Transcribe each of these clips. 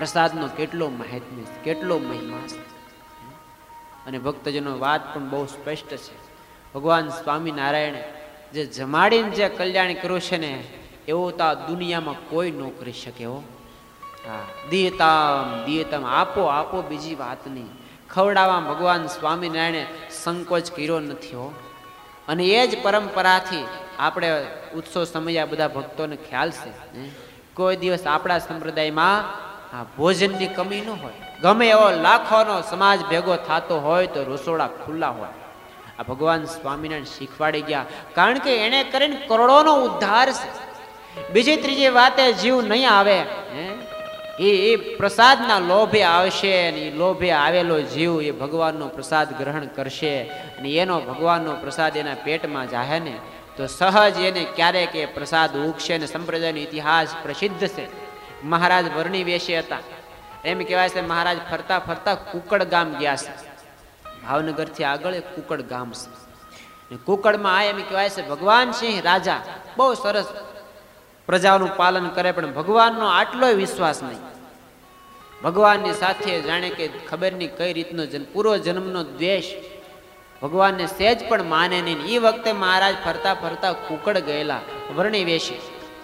પ્રસાદનો કેટલો મહાત્મ્ય છે, કેટલો મહિમા છે. અને ભક્તજનો વાત પણ બહુ સ્પષ્ટ છે. ભગવાન સ્વામિનારાયણ જે જમાડીને જે કલ્યાણ કર્યું છે ને, એવું તો આ દુનિયામાં કોઈ ન કરી શકે. હો હા, દિયતામ આપો આપો, બીજી વાત નહીં. ખવડાવવામાં ભગવાન સ્વામિનારાયણે સંકોચ કર્યો નથી. હો અને એ જ પરંપરાથી આપણે ઉત્સવ સમય બધા ભક્તોને ખ્યાલ છે. કોઈ દિવસ આપણા સંપ્રદાયમાં ભોજનની કમી ન હોય. ગમે એવો લાખોનો સમાજ ભેગો થતો હોય તો રસોડા ખુલ્લા હોય. આ ભગવાન સ્વામિનારાયણ શીખવાડી ગયા, કારણ કે એને કરીને કરોડોનો ઉદ્ધાર છે. બીજી ત્રીજી વાતે જીવ નહીં આવે. એ પ્રસાદના લોભે આવશે, અને એ લોભે આવેલો જીવ એ ભગવાનનો પ્રસાદ ગ્રહણ કરશે, અને એનો ભગવાનનો પ્રસાદ એના પેટમાં જાહે ને તો સહજ એને ક્યારેક એ પ્રસાદ ઉગશે. ને સંપ્રદાયનો ઇતિહાસ પ્રસિદ્ધ છે. મહારાજ વર્ણી વેશે હતા. એમ કહેવાય છે મહારાજ ફરતા ફરતા કુકડ ગામ ગયા છે. ભાવનગરથી આગળ એક કુકડ ગામ છે. કુકડમાં આ એમ કહેવાય છે ભગવાન સિંહ રાજા બહુ સરસ પ્રજાનું પાલન કરે, પણ ભગવાનનો આટલો વિશ્વાસ નહીં. ભગવાનની સાથે જાણે કે ખબર નહીં કઈ રીતનો પૂર્વ જન્મનો દ્વેષ, ભગવાનને સહેજ પણ માને નહીં. એ વખતે મહારાજ ફરતા ફરતા કુકડ ગયેલા વર્ણી વેશી,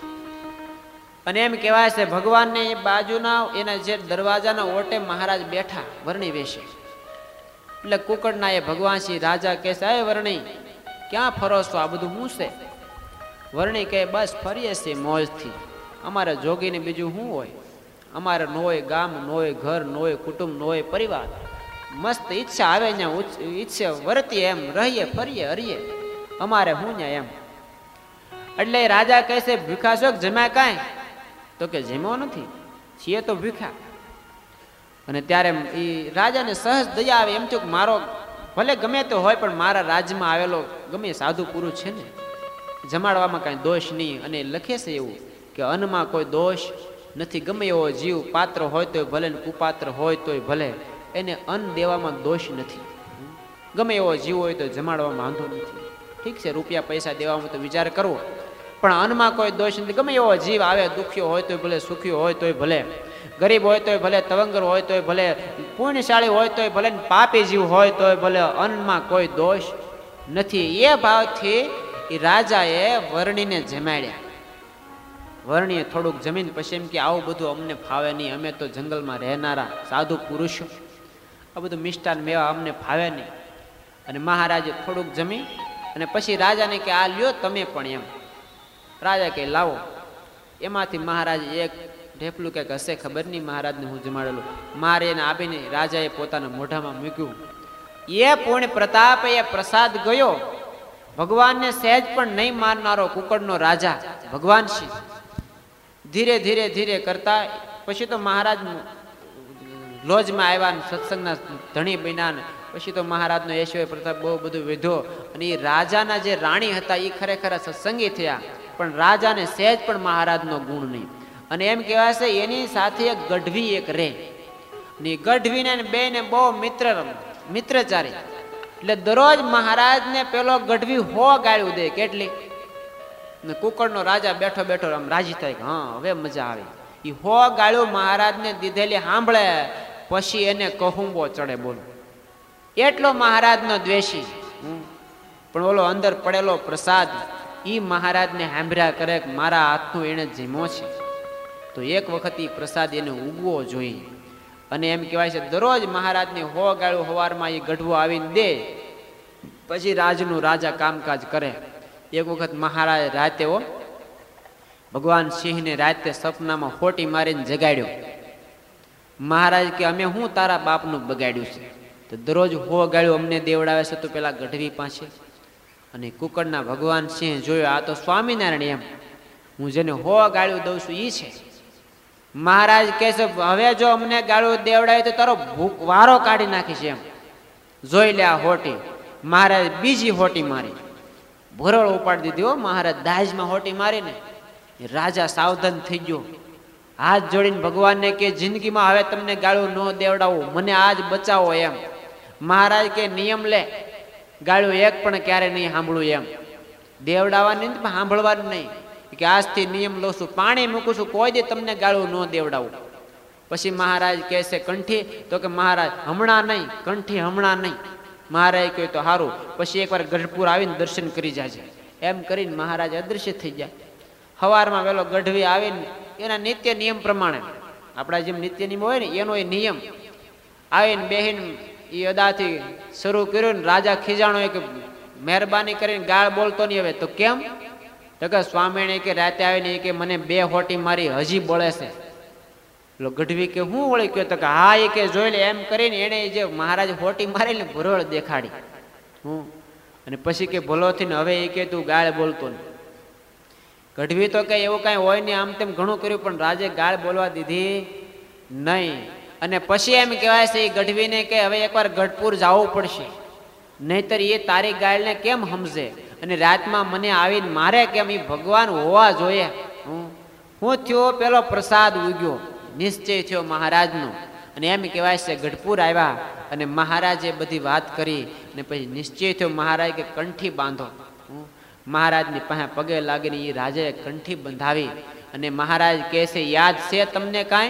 અને એમ કહેવાય છે ભગવાનને એ બાજુના એના જે દરવાજાના ઓટે મહારાજ બેઠા વર્ણી વેશી. એટલે કુકડના એ ભગવાન શ્રી રાજા કહે છે, એ વર્ણી ક્યાં ફરો છો, આ બધું શું છે? વર્ણી કહે, બસ ફરીએ છીએ મોજથી. અમારે જોગીને બીજું શું હોય? અમારે ન હોય ગામ, ન હોય ઘર, ન હોય કુટુંબ, ન હોય પરિવાર. મસ્ત ઈચ્છા આવે ને ઈચ્છા વર્તીએ, એમ રહીએ ફરીએ હરીએ, અમારે શું ને એમ. એટલે રાજા કહે છે, ભૂખા છો જમ્યા કાંઈ? તો કે જમ્યો નથી, છીએ તો ભૂખા. અને ત્યારે એ રાજાને સહજ દયા આવે, એમ થયું કે મારો ભલે ગમે તો હોય, પણ મારા રાજ્યમાં આવેલો ગમે સાધુ પુરુષ છે ને, જમાડવામાં કાંઈ દોષ નહીં. અને લખે છે એવું કે અન્નમાં કોઈ દોષ નથી. ગમે એવો જીવ પાત્ર હોય તોય ભલે ને કુપાત્ર હોય તોય ભલે, એને અન્ન દેવામાં દોષ નથી. ગમે એવો જીવ હોય તો જમાડવામાં વાંધો નથી. ઠીક છે, રૂપિયા પૈસા દેવામાં તો વિચાર કરવો, પણ અન્નમાં કોઈ દોષ નથી. ગમે એવો જીવ આવે, દુખ્યો હોય તોય ભલે, સુખ્યો હોય તોય ભલે, ગરીબ હોય તોય ભલે, તવંગર હોય તોય ભલે, પુણ્યશાળી હોય તોય ભલે, પાપી જીવ હોય તોય ભલે, અન્નમાં કોઈ દોષ નથી. એ ભાવથી એ રાજાએ વર્ણીને જમાડ્યા. વર્ણીએ થોડુંક જમીન પછી એમ કે આવું બધું અમને ફાવે નહીં, અમે તો જંગલમાં રહેનારા સાધુ પુરુષો, આ બધું મિષ્ટાન મેવા અમને ફાવે નહીં. અને મહારાજે થોડુંક જમી અને પછી રાજાને કે આ લ્યો તમે પણ એમ. રાજા કે લાવો. એમાંથી મહારાજ એક ઢેફલું કંઈક હશે ખબર નહીં, મહારાજને હું જમાડેલું મારે એને આપીને રાજાએ પોતાના મોઢામાં મૂક્યું. એ પૂર્ણ પ્રતાપ એ પ્રસાદ ગયો. ભગવાનને સહેજ પણ નહીં મારનારો કુકડનો રાજા ભગવાન શ્રી ધીરે ધીરે ધીરે કરતા પછી તો મહારાજ લોજમાં આવ્યા, સત્સંગના ધણી બન્યા. પછી તો મહારાજનો યશોય પ્રતાપ બહુ બધું વધ્યો. અને એ રાજાના જે રાણી હતા એ ખરેખર સત્સંગી થયા, પણ રાજાને સહેજ પણ મહારાજનો ગુણ નહીં. અને એમ કહેવાય છે એની સાથે એક ગઢવી એક રે, ને ગઢવીને બે ને બહુ મિત્રચારી. એટલે દરરોજ મહારાજને પેલો ગઢવી હો ગાળ્યું દે. કેટલી? ને કુકડનો રાજા બેઠો બેઠો આમ રાજી થાય કે હા હવે મજા આવે. એ હો ગાળ્યું મહારાજને દીધેલી સાંભળે પછી એને કહુંબો ચડે. બોલો, એટલો મહારાજનો દ્વેષી. પણ ઓલો અંદર પડેલો પ્રસાદ ઈ મહારાજને સાંભળ્યા કરે કે મારા હાથનું એને જીમો છે, તો એક વખત એ પ્રસાદ એને ઉગવો જોઈએ. અને એમ કહેવાય છે દરરોજ મહારાજને હો ગાળું સવારમાં એ ગઢવો આવીને દે, પછી રાજનું રાજા કામકાજ કરે. એક વખત મહારાજ રાતે ભગવાન સિંહને રાતે સપનામાં હોટી મારીને જગાડ્યો. મહારાજ કે અમે હું તારા બાપનું બગાડ્યું છે, તો દરરોજ હો ગાળ્યું અમને દેવડાવે છે તો પેલા ગઢવી પાસે. અને કુકડના ભગવાન સિંહ જોયો આ તો સ્વામિનારાયણ, એમ હું જેને હો ગાળ્યું દઉં છું એ છે. મહારાજ કહે છે હવે જો અમને ગાળું દેવડાય તો તારો વારો કાઢી નાખીશ, એમ જોઈ લે આ હોટી. મહારાજ બીજી હોટી મારી, ભોરળ ઉપાડી દીધી. મહારાજ દાજમાં હોટી મારીને રાજા સાવધાન થઈ ગયો. હાથ જોડીને ભગવાનને કે જિંદગીમાં હવે તમને ગાળું ન દેવડાવું, મને આજ બચાવો એમ. મહારાજ કે નિયમ લે, ગાળું એક પણ ક્યારે નહીં સાંભળું એમ. દેવડાવવાની પણ સાંભળવાની નહીં, કે આજથી નિયમ લઉં છું, પાણી મૂકું છું, કોઈ દે તમને ગાળું ન દેવડાવું. પછી મહારાજ કહે છે કંઠી, તો કે મહારાજ હમણાં નહીં, કંઠી હમણાં નહીં. મહારાજ કહ્યું તો સારું, પછી એકવાર ગઢપુર આવીને દર્શન કરી જાજે. એમ કરીને મહારાજ અદૃશ્ય થઈ ગયા. સવારમાં વેલો ગઢવી આવીને એના નિત્ય નિયમ પ્રમાણે, આપણા જેમ નિત્ય નિયમ હોય ને એનો એ નિયમ આવીને બેહીને એ અદાથી શરૂ કર્યું. ને રાજા ખીજાણો કે મહેરબાની કરીને ગાળ બોલતો નહીં. હવે તો કેમ? તો કે સ્વામીને કે રાતે આવીને કે મને 2 હોટી મારી હજી બળે છે. એટલે ગઢવી કે હું વળી ગયો? તો કે હા, એ કે જોઈ લે. એમ કરીને એને જે મહારાજ હોટી મારી ને ભરોળ દેખાડી. અને પછી કે ભલો થઈને હવે એ કે તું ગાળ બોલતો નહીં. ગઢવી તો કે એવું કાંઈ હોય નહીં, આમ તેમ ઘણું કર્યું, પણ રાજે ગાળ બોલવા દીધી નહીં. અને પછી એમ કહેવાય છે એ ગઢવીને કે હવે એકવાર ગઢપુર જવું પડશે, નહીતર એ તારી ગાળને કેમ સમજે અને રાતમાં મને આવીને મારે કેમ? એ ભગવાન હોવા જોઈએ. હું થયો પેલો પ્રસાદ ઉગ્યો, નિશ્ચય થયો મહારાજનો. અને એમ કહેવાય છે ગઢપુર આવ્યા અને મહારાજે બધી વાત કરી અને પછી નિશ્ચય થયો મહારાજ કે કંઠી બાંધો. મહારાજની પાસે પગે લાગીને એ રાજાએ કંઠી બંધાવી. અને મહારાજ કહે છે યાદ છે તમને કાંઈ?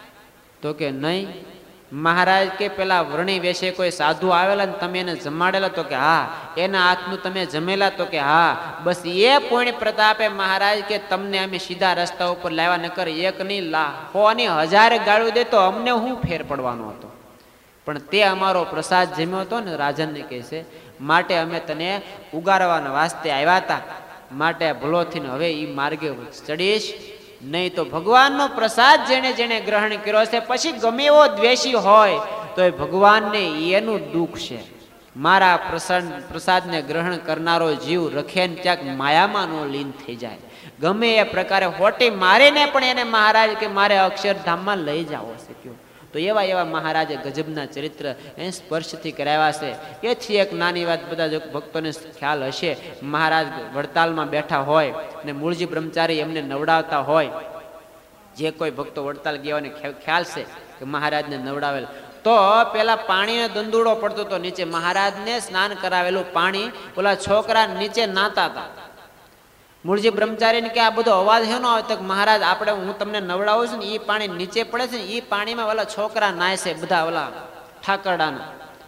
તો કે નહીં. મહારાજ કે પેલા વર્ણી વેશે કોઈ સાધુ આવેલા ને તમે એને જમાડેલા? તો કે હા. એના હાથનું તમે જમેલા? તો કે હા. બસ એ પુણ્ય પ્રતાપે મહારાજ કે તમને અમે સીધા રસ્તા ઉપર લાવ્યા, નકર એક નહીં લાખોની 1000 ગાળું દે તો અમને શું ફેર પડવાનો હતો? પણ તે અમારો પ્રસાદ જમ્યો હતો ને, રાજાને કહે છે, માટે અમે તને ઉગારવાના વાસ્તે આવ્યા હતા. માટે ભલો થઈને હવે એ માર્ગે ચડીશ નહીં. તો ભગવાનનો પ્રસાદ જેને જેને ગ્રહણ કર્યો છે, પછી ગમે એવો દ્વેષી હોય તો એ ભગવાનને એનું દુઃખ છે. મારા પ્રસાદને ગ્રહણ કરનારો જીવ રખે ને ક્યાંક માયામાં નો લીન થઈ જાય. ગમે એ પ્રકારે હોટી મારીને પણ એને મહારાજ કે મારે અક્ષરધામમાં લઈ જાવો છે. કયો તો એવા એવા મહારાજે ગજબના ચરિત્ર એ સ્પર્શથી કરાવ્યા છે. એથી એક નાની વાત બધા ભક્તોને ખ્યાલ હશે. મહારાજ વડતાલમાં બેઠા હોય અને મૂળજી બ્રહ્મચારી એમને નવડાવતા હોય. જે કોઈ ભક્તો વડતાલ ગયા હોય ખ્યાલ છે કે મહારાજને નવડાવેલ, તો પેલા પાણીનો દંદુડો પડતો હતો નીચે. મહારાજને સ્નાન કરાવેલું પાણી ઓલા છોકરા નીચે નાતા હતા. મૂળજી બ્રહ્મચારીને કે આ બધો અવાજ છે નો આવે? તો મહારાજ આપણે હું તમને નવડાવું છું ને એ પાણી નીચે પડે છે ને એ પાણીમાં ઓલા છોકરા નાય છે બધા ઓલા ઠાકરડાના.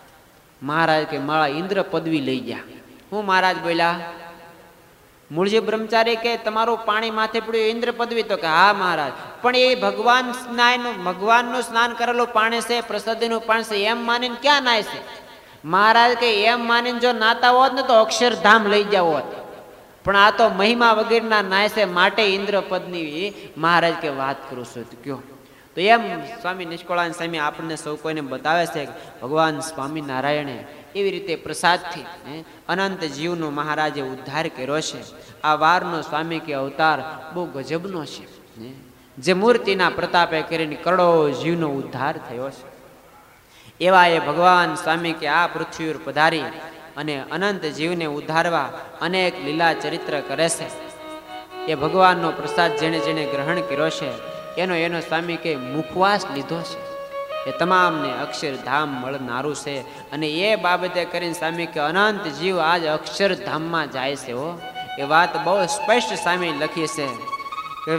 મહારાજ કે મારા ઇન્દ્ર પદવી લઈ ગયા. હું મહારાજ બોલ્યા? મૂળજી બ્રહ્મચારી કે તમારું પાણી માથે પડ્યું ઇન્દ્ર પદવી? તો કે હા મહારાજ. પણ એ ભગવાનનું સ્નાન કરેલું પાણી છે, પ્રસાદીનું પાણી છે, એમ માનીને ક્યાં નાય છે? મહારાજ કે એમ માનીને જો નાતા હોત ને તો અક્ષરધામ લઈ જાવ હોત, પણ આ તો મહિમા વગેરેના નાય છે, માટે ઇન્દ્ર પદની મહારાજ કે વાત કરું છું. કયો તો એમ સ્વામી નિષ્કળાનંદ સ્વામી આપણને સૌ કોઈને બતાવે છે કે ભગવાન સ્વામિનારાયણે એવી રીતે પ્રસાદથી અનંત જીવનો મહારાજે ઉદ્ધાર કર્યો છે. આ વારનો સ્વામી કે અવતાર બહુ ગજબનો છે, જે મૂર્તિના પ્રતાપે કરીને કરોડો જીવનો ઉદ્ધાર થયો છે. એવા એ ભગવાન સ્વામી કે આ પૃથ્વી પર પધારી અને અનંત જીવને ઉદ્ધારવા અનેક લીલા ચરિત્ર કરે છે. એ ભગવાનનો પ્રસાદ જેને જેને ગ્રહણ કર્યો છે એનો સ્વામી કે મુખવાસ લીધો છે, એ તમામને અક્ષરધામ મળનારું છે. અને એ બાબતે કરીને સ્વામી કે અનંત જીવ આજ અક્ષરધામમાં જાય છે. એ વાત બહુ સ્પષ્ટ સ્વામી લખી છે.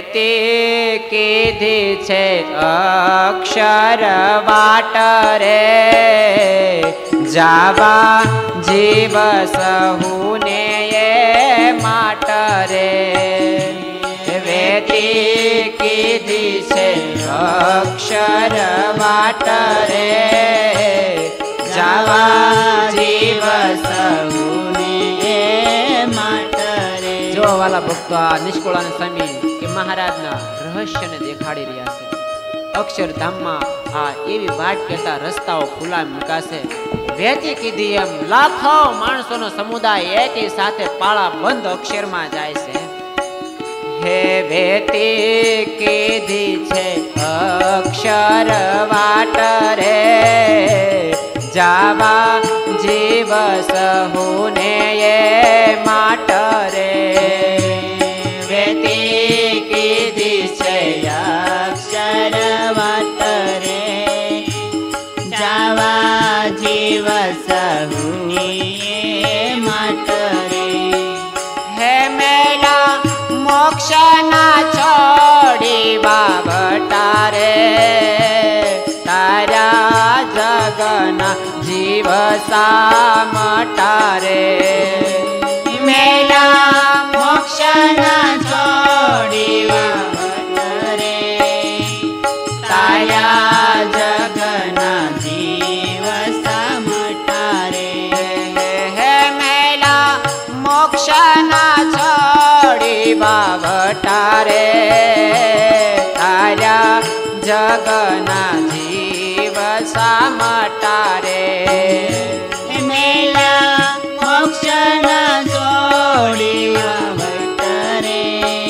વેતી કીધી છે અક્ષર વાટ રે, જાવા જીવ સહુને એ માટ રે. વેતી કીધી છે અક્ષર વાટ રે, જાવા જીવ સહુને એ માટ રે. જો વાલા ભક્તો, આ નિષ્કળાનંદ સ્વામી કે મહારાજના રહસ્યને દેખાડી રહ્યા છે. અક્ષરધામમાં આ એવી વાટ કહેતા રસ્તાઓ ખુલ્લા મુકાશે. વેતી કીધી એમ લાખો માણસોનો સમુદાય એકી સાથે પાળા બંધ અક્ષરમાં જાય છે. હે વેતી કીધી છે અક્ષર વાટ રે, જાવા જીવ સહુને એ માટ રે. વેતી કીધી છે અક્ષર વાટ રે, જાવા જીવ સહુને એ માટ રે. હે મેલા મોક્ષના છોડી બાબટા રે, સામટારે મેલા મોક્ષના છોડી વાવટરે તાર્યા જગના જીવ સામટારે હે મેલા મોક્ષના છોડી વાવટારે તાર્યા જગના જીવ સામટારે મેલા મોક્ષના છોડી વાવટરે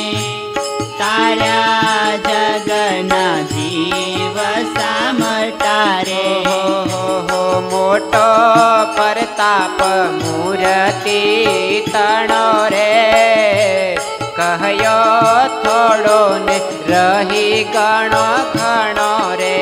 તાર્યા જગના જીવ સામટારે મોટો પરતાપ મૂર્તિ તણો રે કહ્યો થોડો ને રહી ગણો ઘણો રે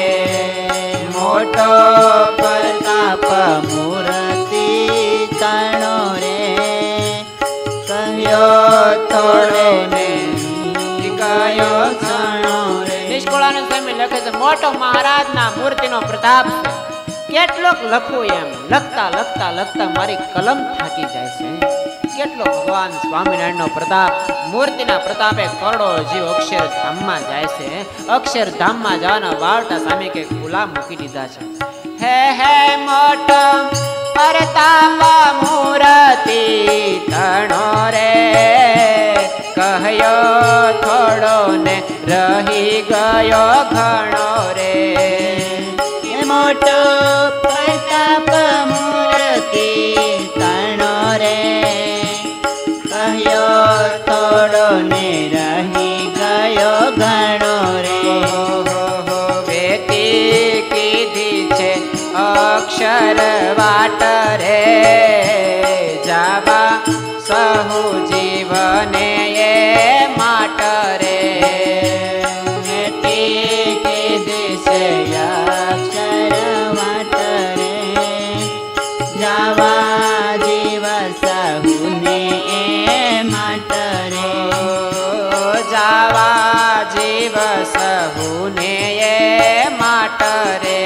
મોટો પ્રતાપ મૂર્તિ તણો રે કહ્યો થોડો ને કયો ઘણો રે. નિષ્કુળાનંદ સ્વામી લખે છે મોટો મહારાજના મૂર્તિનો પ્રતાપ છે. કેટલોક લખું એમ લખતા લખતા લખતા મારી કલમ થાકી જાય છે. કેટલો ભગવાન સ્વામિનારાયણનો પ્રતાપ મૂર્તિના પ્રતાપે કરોડો જીવ અક્ષરધામમાં જાય છે. અક્ષરધામમાં જવાના વાવટા સામે કે ખુલ્લા મૂકી દીધા છે. હે મોટો પ્રતાપ મૂર્તિ તણો રે કહ્યો થોડો ને રહી ગયો ઘણો રે મોટો પ્રતાપ મૂર્તિ તણો રે કહ્યો થોડો ને રહી ગયો ઘણો રે. વેતી કીધી છે અક્ષર વાટ રે જાવા સહુ જીવને એ માટ રે કીધી છે અક્ષર વાટ રે જાવા જીવ સહુને એ માટ રે જાવા જીવ સહુને એ માટ રે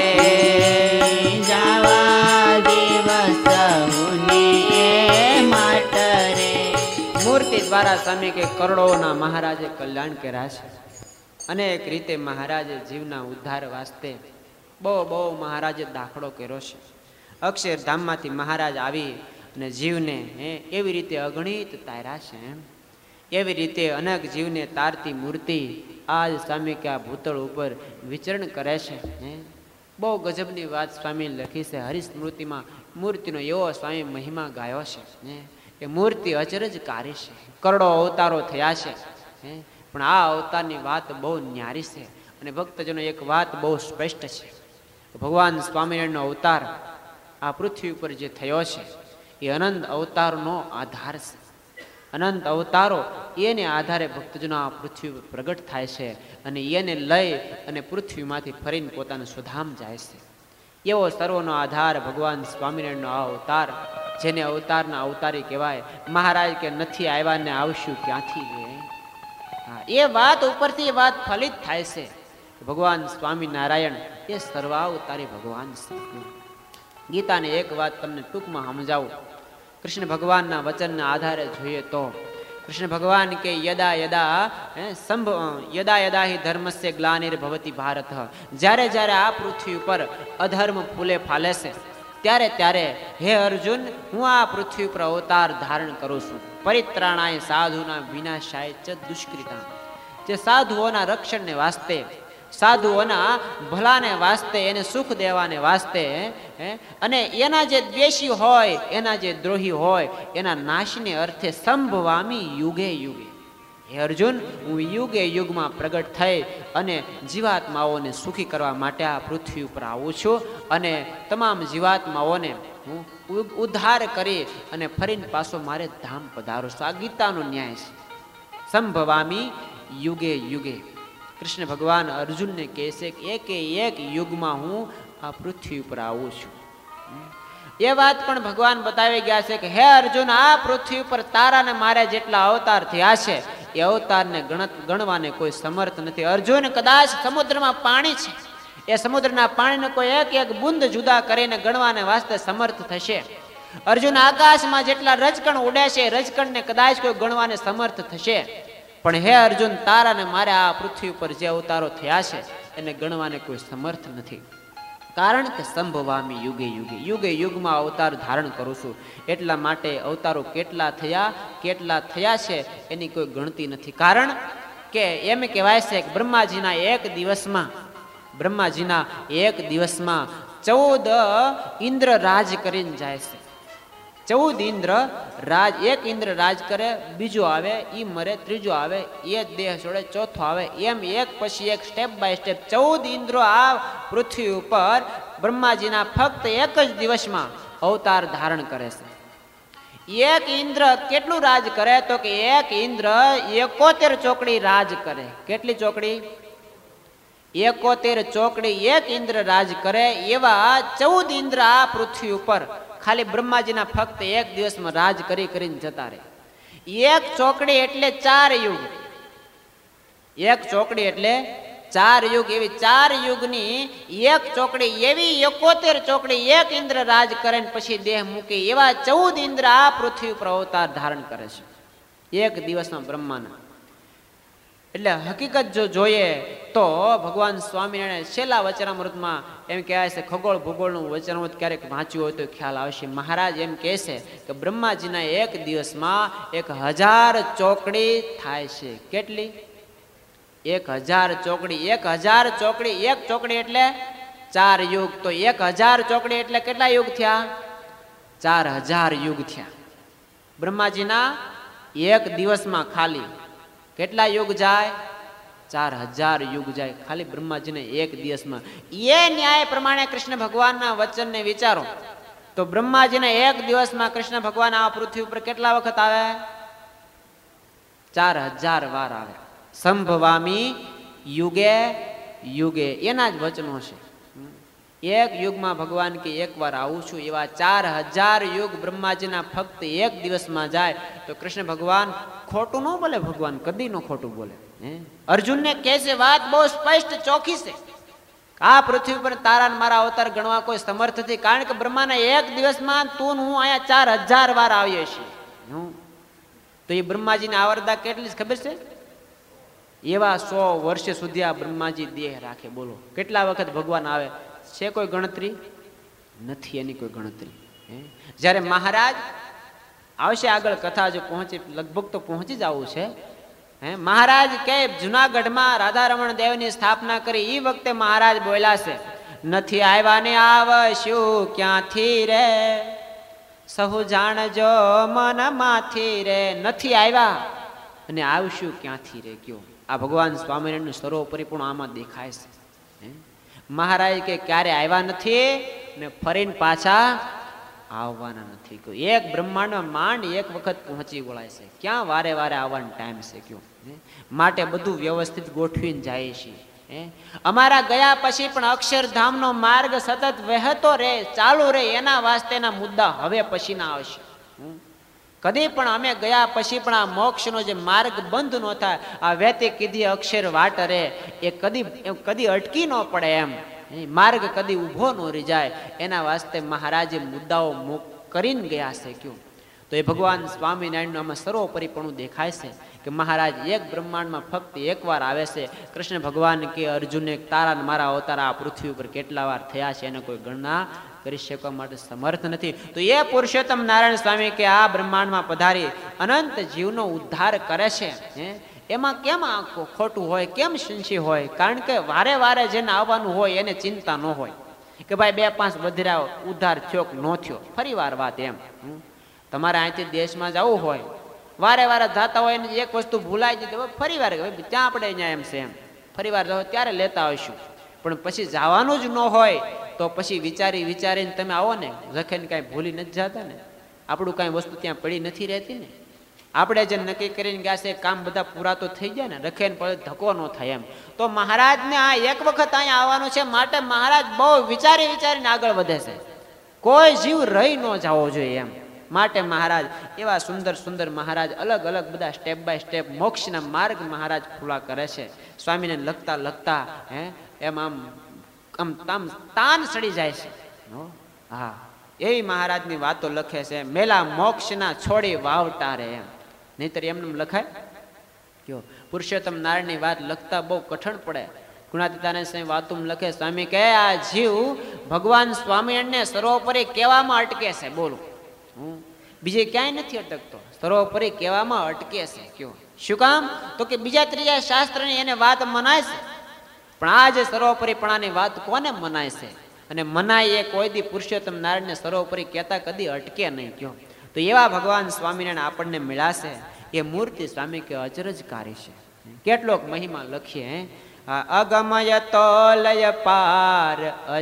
જાવા જીવ સહુને એ માટ રે. મૂર્તિ દ્વારા સ્વામી કે કરોડોના મહારાજે કલ્યાણ કર્યા છે. અનેક રીતે મહારાજે જીવના ઉદ્ધાર વાસ્તે બહુ મહારાજે દાખલો કર્યો છે. અક્ષરધામમાંથી મહારાજ આવી અને જીવને એવી રીતે અગણિત તાર્યા છે. એવી રીતે અનેક જીવને તારતી મૂર્તિ આજ સ્વામી કે આ ભૂતળ ઉપર વિચરણ કરે છે. બહુ ગજબની વાત સ્વામી લખી છે. હરિસ્મૃતિમાં મૂર્તિનો એવો સ્વામી મહિમા ગાયો છે કે મૂર્તિ અચરજકારી છે. કરોડો અવતારો થયા છે પણ આ અવતારની વાત બહુ ન્યારી છે. અને ભક્તજનો એક વાત બહુ સ્પષ્ટ છે. ભગવાન સ્વામિનારાયણનો અવતાર આ પૃથ્વી ઉપર જે થયો છે એ અનંત અવતારનો આધાર છે. અનંત અવતારો એને આધારે ભક્તજનો આ પૃથ્વી ઉપર પ્રગટ થાય છે અને એને લઈ અને પૃથ્વીમાંથી ફરીને પોતાનું સ્વધામ જાય છે. એવો સર્વનો આધાર ભગવાન સ્વામિનારાયણનો આ અવતાર જેને અવતારના અવતારી કહેવાય. મહારાજ કે નથી આવ્યા ને આવશું ક્યાંથી રે. એ વાત ઉપરથી એ વાત ફલિત થાય છે. ભગવાન સ્વામિનારાયણ એ સર્વાવતારી ભગવાન છે. ગીતાની એક વાત તમને ટૂંકમાં સમજાવું. કૃષ્ણ ભગવાનના વચનના આધારે જોઈએ તો કૃષ્ણ ભગવાન કે યદા યદા હિ ધર્મસ્ય ગ્લાનિર્ભવતિ ભારત. જ્યારે જ્યારે આ પૃથ્વી ઉપર અધર્મ ફૂલે ફાલે છે ત્યારે ત્યારે હે અર્જુન હું આ પૃથ્વી ઉપર અવતાર ધારણ કરું છું. પરિત્રાણાય સાધુના વિનાશાય ચ દુષ્કૃતા. જે સાધુઓના રક્ષણને વાસ્તે સાધુઓના ભલાને વાસ્તે એને સુખ દેવાને વાસ્તે અને એના જે દ્વેષી હોય એના જે દ્રોહી હોય એના નાશને અર્થે સંભવામી યુગે યુગે. હે અર્જુન હું યુગે યુગમાં પ્રગટ થઈ અને જીવાત્માઓને સુખી કરવા માટે આ પૃથ્વી ઉપર આવું છું અને તમામ જીવાત્માઓને હું ઉદ્ધાર કરી અને ફરીને પાછો મારે ધામ પધારું છું. આ ગીતાનો ન્યાય છે. સંભવામી યુગે યુગે. કૃષ્ણ ભગવાન અર્જુનને કહે છે કે એક યુગમાં હું આ પૃથ્વી ઉપર આવું છું. એ વાત પણ ભગવાન બતાવી ગયા છે કે હે અર્જુન આ પૃથ્વી ઉપર તારા ને મારે જેટલા અવતાર થયા છે એ અવતારને ગણવાને કોઈ સમર્થ નથી. અર્જુન કદાચ સમુદ્રમાં પાણી છે એ સમુદ્રના પાણીને કોઈ એક એક બુંદ જુદા કરીને ગણવાને વાસ્તે સમર્થ થશે. અર્જુન આકાશમાં જેટલા રજકણ ઉડે છે રજકણને કદાચ કોઈ ગણવાને સમર્થ થશે, પણ હે અર્જુન તારા ને મારે આ પૃથ્વી ઉપર જે અવતારો થયા છે એને ગણવાને કોઈ સમર્થ નથી. કારણ કે સંભવામી યુગે યુગે, યુગે યુગમાં અવતાર ધારણ કરું છું, એટલા માટે અવતારો કેટલા થયા છે એની કોઈ ગણતી નથી. કારણ કે એમ કહેવાય છે કે બ્રહ્માજીના એક દિવસમાં 14 ઇન્દ્ર રાજ કરીને જાય છે. 14 ઇન્દ્ર રાજ, એક ઇન્દ્ર રાજ કરે, બીજો આવે ઈ મરે, ત્રીજો આવે એ દેહ છોડે, ચોથો આવે, એમ એક પછી એક સ્ટેપ બાય સ્ટેપ 14 ઇન્દ્રો આ પૃથ્વી ઉપર બ્રહ્માજીના ફક્ત એક જ દિવસમાં અવતાર ધારણ કરે છે. એક ઇન્દ્ર કેટલું રાજ કરે તો કે એક ઇન્દ્ર 71 ચોકડી રાજ કરે. કેટલી ચોકડી? 71 ચોકડી એક ઇન્દ્ર રાજ કરે. એવા 14 ઇન્દ્ર આ પૃથ્વી ઉપર ખાલી બ્રહ્માજીના ફક્ત એક દિવસમાં રાજ કરીને જતા રહે. એક ચોકડી એટલે 4 યુગ, એક ચોકડી એટલે 4 યુગ. એવી 4 યુગની એક ચોકડી, એવી 71 ચોકડી એક ઇન્દ્ર રાજ કરે પછી દેહ મૂકી. એવા 14 ઇન્દ્ર આ પૃથ્વી ઉપર અવતાર ધારણ કરે છે એક દિવસમાં બ્રહ્માના. એટલે હકીકત જો જોઈએ તો ભગવાન સ્વામિનારાયણ છેલ્લા વચનામૃતમાં એમ કહેવાય છે, ખગોળ ભૂગોળનું વચનામૃત ક્યારેક વાંચ્યું હોય તો ખ્યાલ આવશે. મહારાજ એમ કહે છે કે બ્રહ્માજીના એક દિવસમાં 1000 ચોકડી થાય છે. કેટલી? 1000 ચોકડી. 1000 ચોકડી, એક ચોકડી એટલે 4 યુગ. તો 1000 ચોકડી એટલે કેટલા યુગ થયા? 4000 યુગ થયા. બ્રહ્માજીના એક દિવસમાં ખાલી કેટલા યુગ જાય? 4000 યુગ જાય ખાલી બ્રહ્માજીને એક દિવસમાં. એ ન્યાય પ્રમાણે કૃષ્ણ ભગવાનના વચનને વિચારો તો બ્રહ્માજીના એક દિવસમાં કૃષ્ણ ભગવાન આ પૃથ્વી ઉપર કેટલા વખત આવે? 4000 વાર આવે. સંભવામી યુગે યુગે એના જ વચનો છે. એક યુગમાં ભગવાન કે એક વાર આવું છું, એવા 4000 યુગ બ્રહ્માજીના ફક્ત એક દિવસમાં જાય તો કૃષ્ણ ભગવાન ખોટું ન બોલે. ભગવાન કદી નો ખોટું બોલે. અર્જુનને કહે છે વાત બહુ સ્પષ્ટ ચોખ્ખી છે, આ પૃથ્વી પર તારા મારા અવતાર ગણવા કોઈ સમર્થ નથી. કારણ કે બ્રહ્માના એક દિવસમાં તું હું અહીંયા 4000 વાર આવીએ છીએ. તો એ બ્રહ્માજીની આવરદા કેટલી ખબર છે? એવા 100 વર્ષ સુધી આ બ્રહ્માજી દેહ રાખે. બોલો કેટલા વખત ભગવાન આવે છે? કોઈ ગણતરી નથી એની, કોઈ ગણતરી. જ્યારે મહારાજ આવશે આગળ કથા જો પહોંચી, લગભગ તો પહોંચી જ આવું છે. મહારાજ કે જુનાગઢમાં રાધારમણ દેવની સ્થાપના કરી એ વખતે મહારાજ બોલ્યા છે, નથી આવ્યા ને આવશું ક્યાંથી રે, સહુ જાણજો મન માંથી રે. નથી આવ્યા અને આવશું ક્યાંથી રે કયો. આ ભગવાન સ્વામિનારાયણનું સર્વોપરી પણ આમાં દેખાય છે. મહારાજ કે ક્યારે આવ્યા નથી ને ફરીને પાછા આવવાના નથી. એક બ્રહ્માંડમાં માંડ એક વખત પહોંચી વળાય છે, ક્યાં વારે વારે આવવાનો ટાઈમ છે કયો. માટે બધું વ્યવસ્થિત ગોઠવીને જાય છે. અમારા ગયા પછી પણ અક્ષરધામનો માર્ગ સતત વહેતો રહે, ચાલુ રહે, એના વાસ્તેના મુદ્દા હવે પછી ના આવશે. કદી પણ અમે ગયા પછી પણ આ મોક્ષનો જે માર્ગ બંધ ન થાય, આ વહેતી કીધી અક્ષર વાટ રે, એ કદી અટકી ન પડે એમ, માર્ગ કદી ઊભો ન રહી જાય, એના વાસ્તે મહારાજે મુદ્દાઓ કરીને ગયા છે કયો. તો એ ભગવાન સ્વામિનારાયણનું આમાં સર્વોપરીપણું દેખાય છે કે મહારાજ એક બ્રહ્માંડમાં ફક્ત એક વાર આવે છે. કૃષ્ણ ભગવાન કે અર્જુનને તારા મારા અવતાર આ પૃથ્વી ઉપર કેટલા વાર થયા છે એને કોઈ ગણના કરી શકવા માટે સમર્થ નથી. તો એ પુરુષોત્તમ નારાયણ સ્વામી કે આ બ્રહ્માંડમાં પધારી અનંત જીવનો ઉદ્ધાર કરે છે, એમાં કેમ ખોટું હોય, કેમ સંશય હોય? કારણ કે વારે વારે જેને આવવાનું હોય એને ચિંતા ન હોય કે ભાઈ 2-5 વધર્યા ઉદ્ધાર થયો કે ન થયો. ફરી વાર વાત એમ, તમારે અહીંથી દેશમાં જવું હોય, વારે વારે જાતા હોય ને એક વસ્તુ ભૂલાઈ જતી, ફરી વાર ત્યાં આપણે અહીંયા એમ છે એમ ફરી વાર જાઓ ત્યારે લેતા આવીશું. પણ પછી જવાનું જ ન હોય તો પછી વિચારીને તમે આવો ને, રખેને કાંઈ ભૂલી નથી જતા ને, આપણું કાંઈ વસ્તુ ત્યાં પડી નથી રહેતી ને. આપણે જે નક્કી કરીને ગયા છે કામ બધા પૂરા તો થઈ જાય ને, રખેને પડે ધક્કો ન થાય એમ. તો મહારાજને આ એક વખત અહીંયા આવવાનું છે, માટે મહારાજ બહુ વિચારીને આગળ વધે છે, કોઈ જીવ રહી ન જવો જોઈએ એમ. માટે મહારાજ એવા સુંદર સુંદર મહારાજ અલગ અલગ બધા સ્ટેપ બાય સ્ટેપ મોક્ષના માર્ગ મહારાજ ખુલ્લા કરે છે. સ્વામીને લખતા એમ આમ આમ તાન સડી જાય છે. હા, એવી મહારાજની વાતો લખે છે. મેલા મોક્ષના છોડી વાવટા રે એમ, નહીતર એમને લખાય કયો? પુરુષોત્તમ નારાયણની વાત લખતા બહુ કઠણ પડે. ગુણાતીતાનંદ સ્વામી વાતું લખે, સ્વામી કહે આ જીવ ભગવાન સ્વામિનારાયણને સર્વોપરી કહેવામાં અટકે છે. બોલો, બીજે ક્યાંય નથી અટકતો, સર્વોપરી કહેવામાં અટકે છે. કયો શું કામ? તો કે બીજા ત્રીજા શાસ્ત્રની એને વાત મનાય છે, પણ આ જે સર્વોપરીપણાની વાત કોને મનાય છે? અને મનાય એ કોઈ દી પુરુષોત્તમ નારાયણને સર્વોપરી કહેતા કદી અટકે નહીં. કયો તો એવા ભગવાન સ્વામિનારાયણ આપણને મળ્યા છે. એ મૂર્તિ સ્વામી કે અચરજકારી છે. કેટલોક મહિમા લખીએ, અગમય તોલય પાર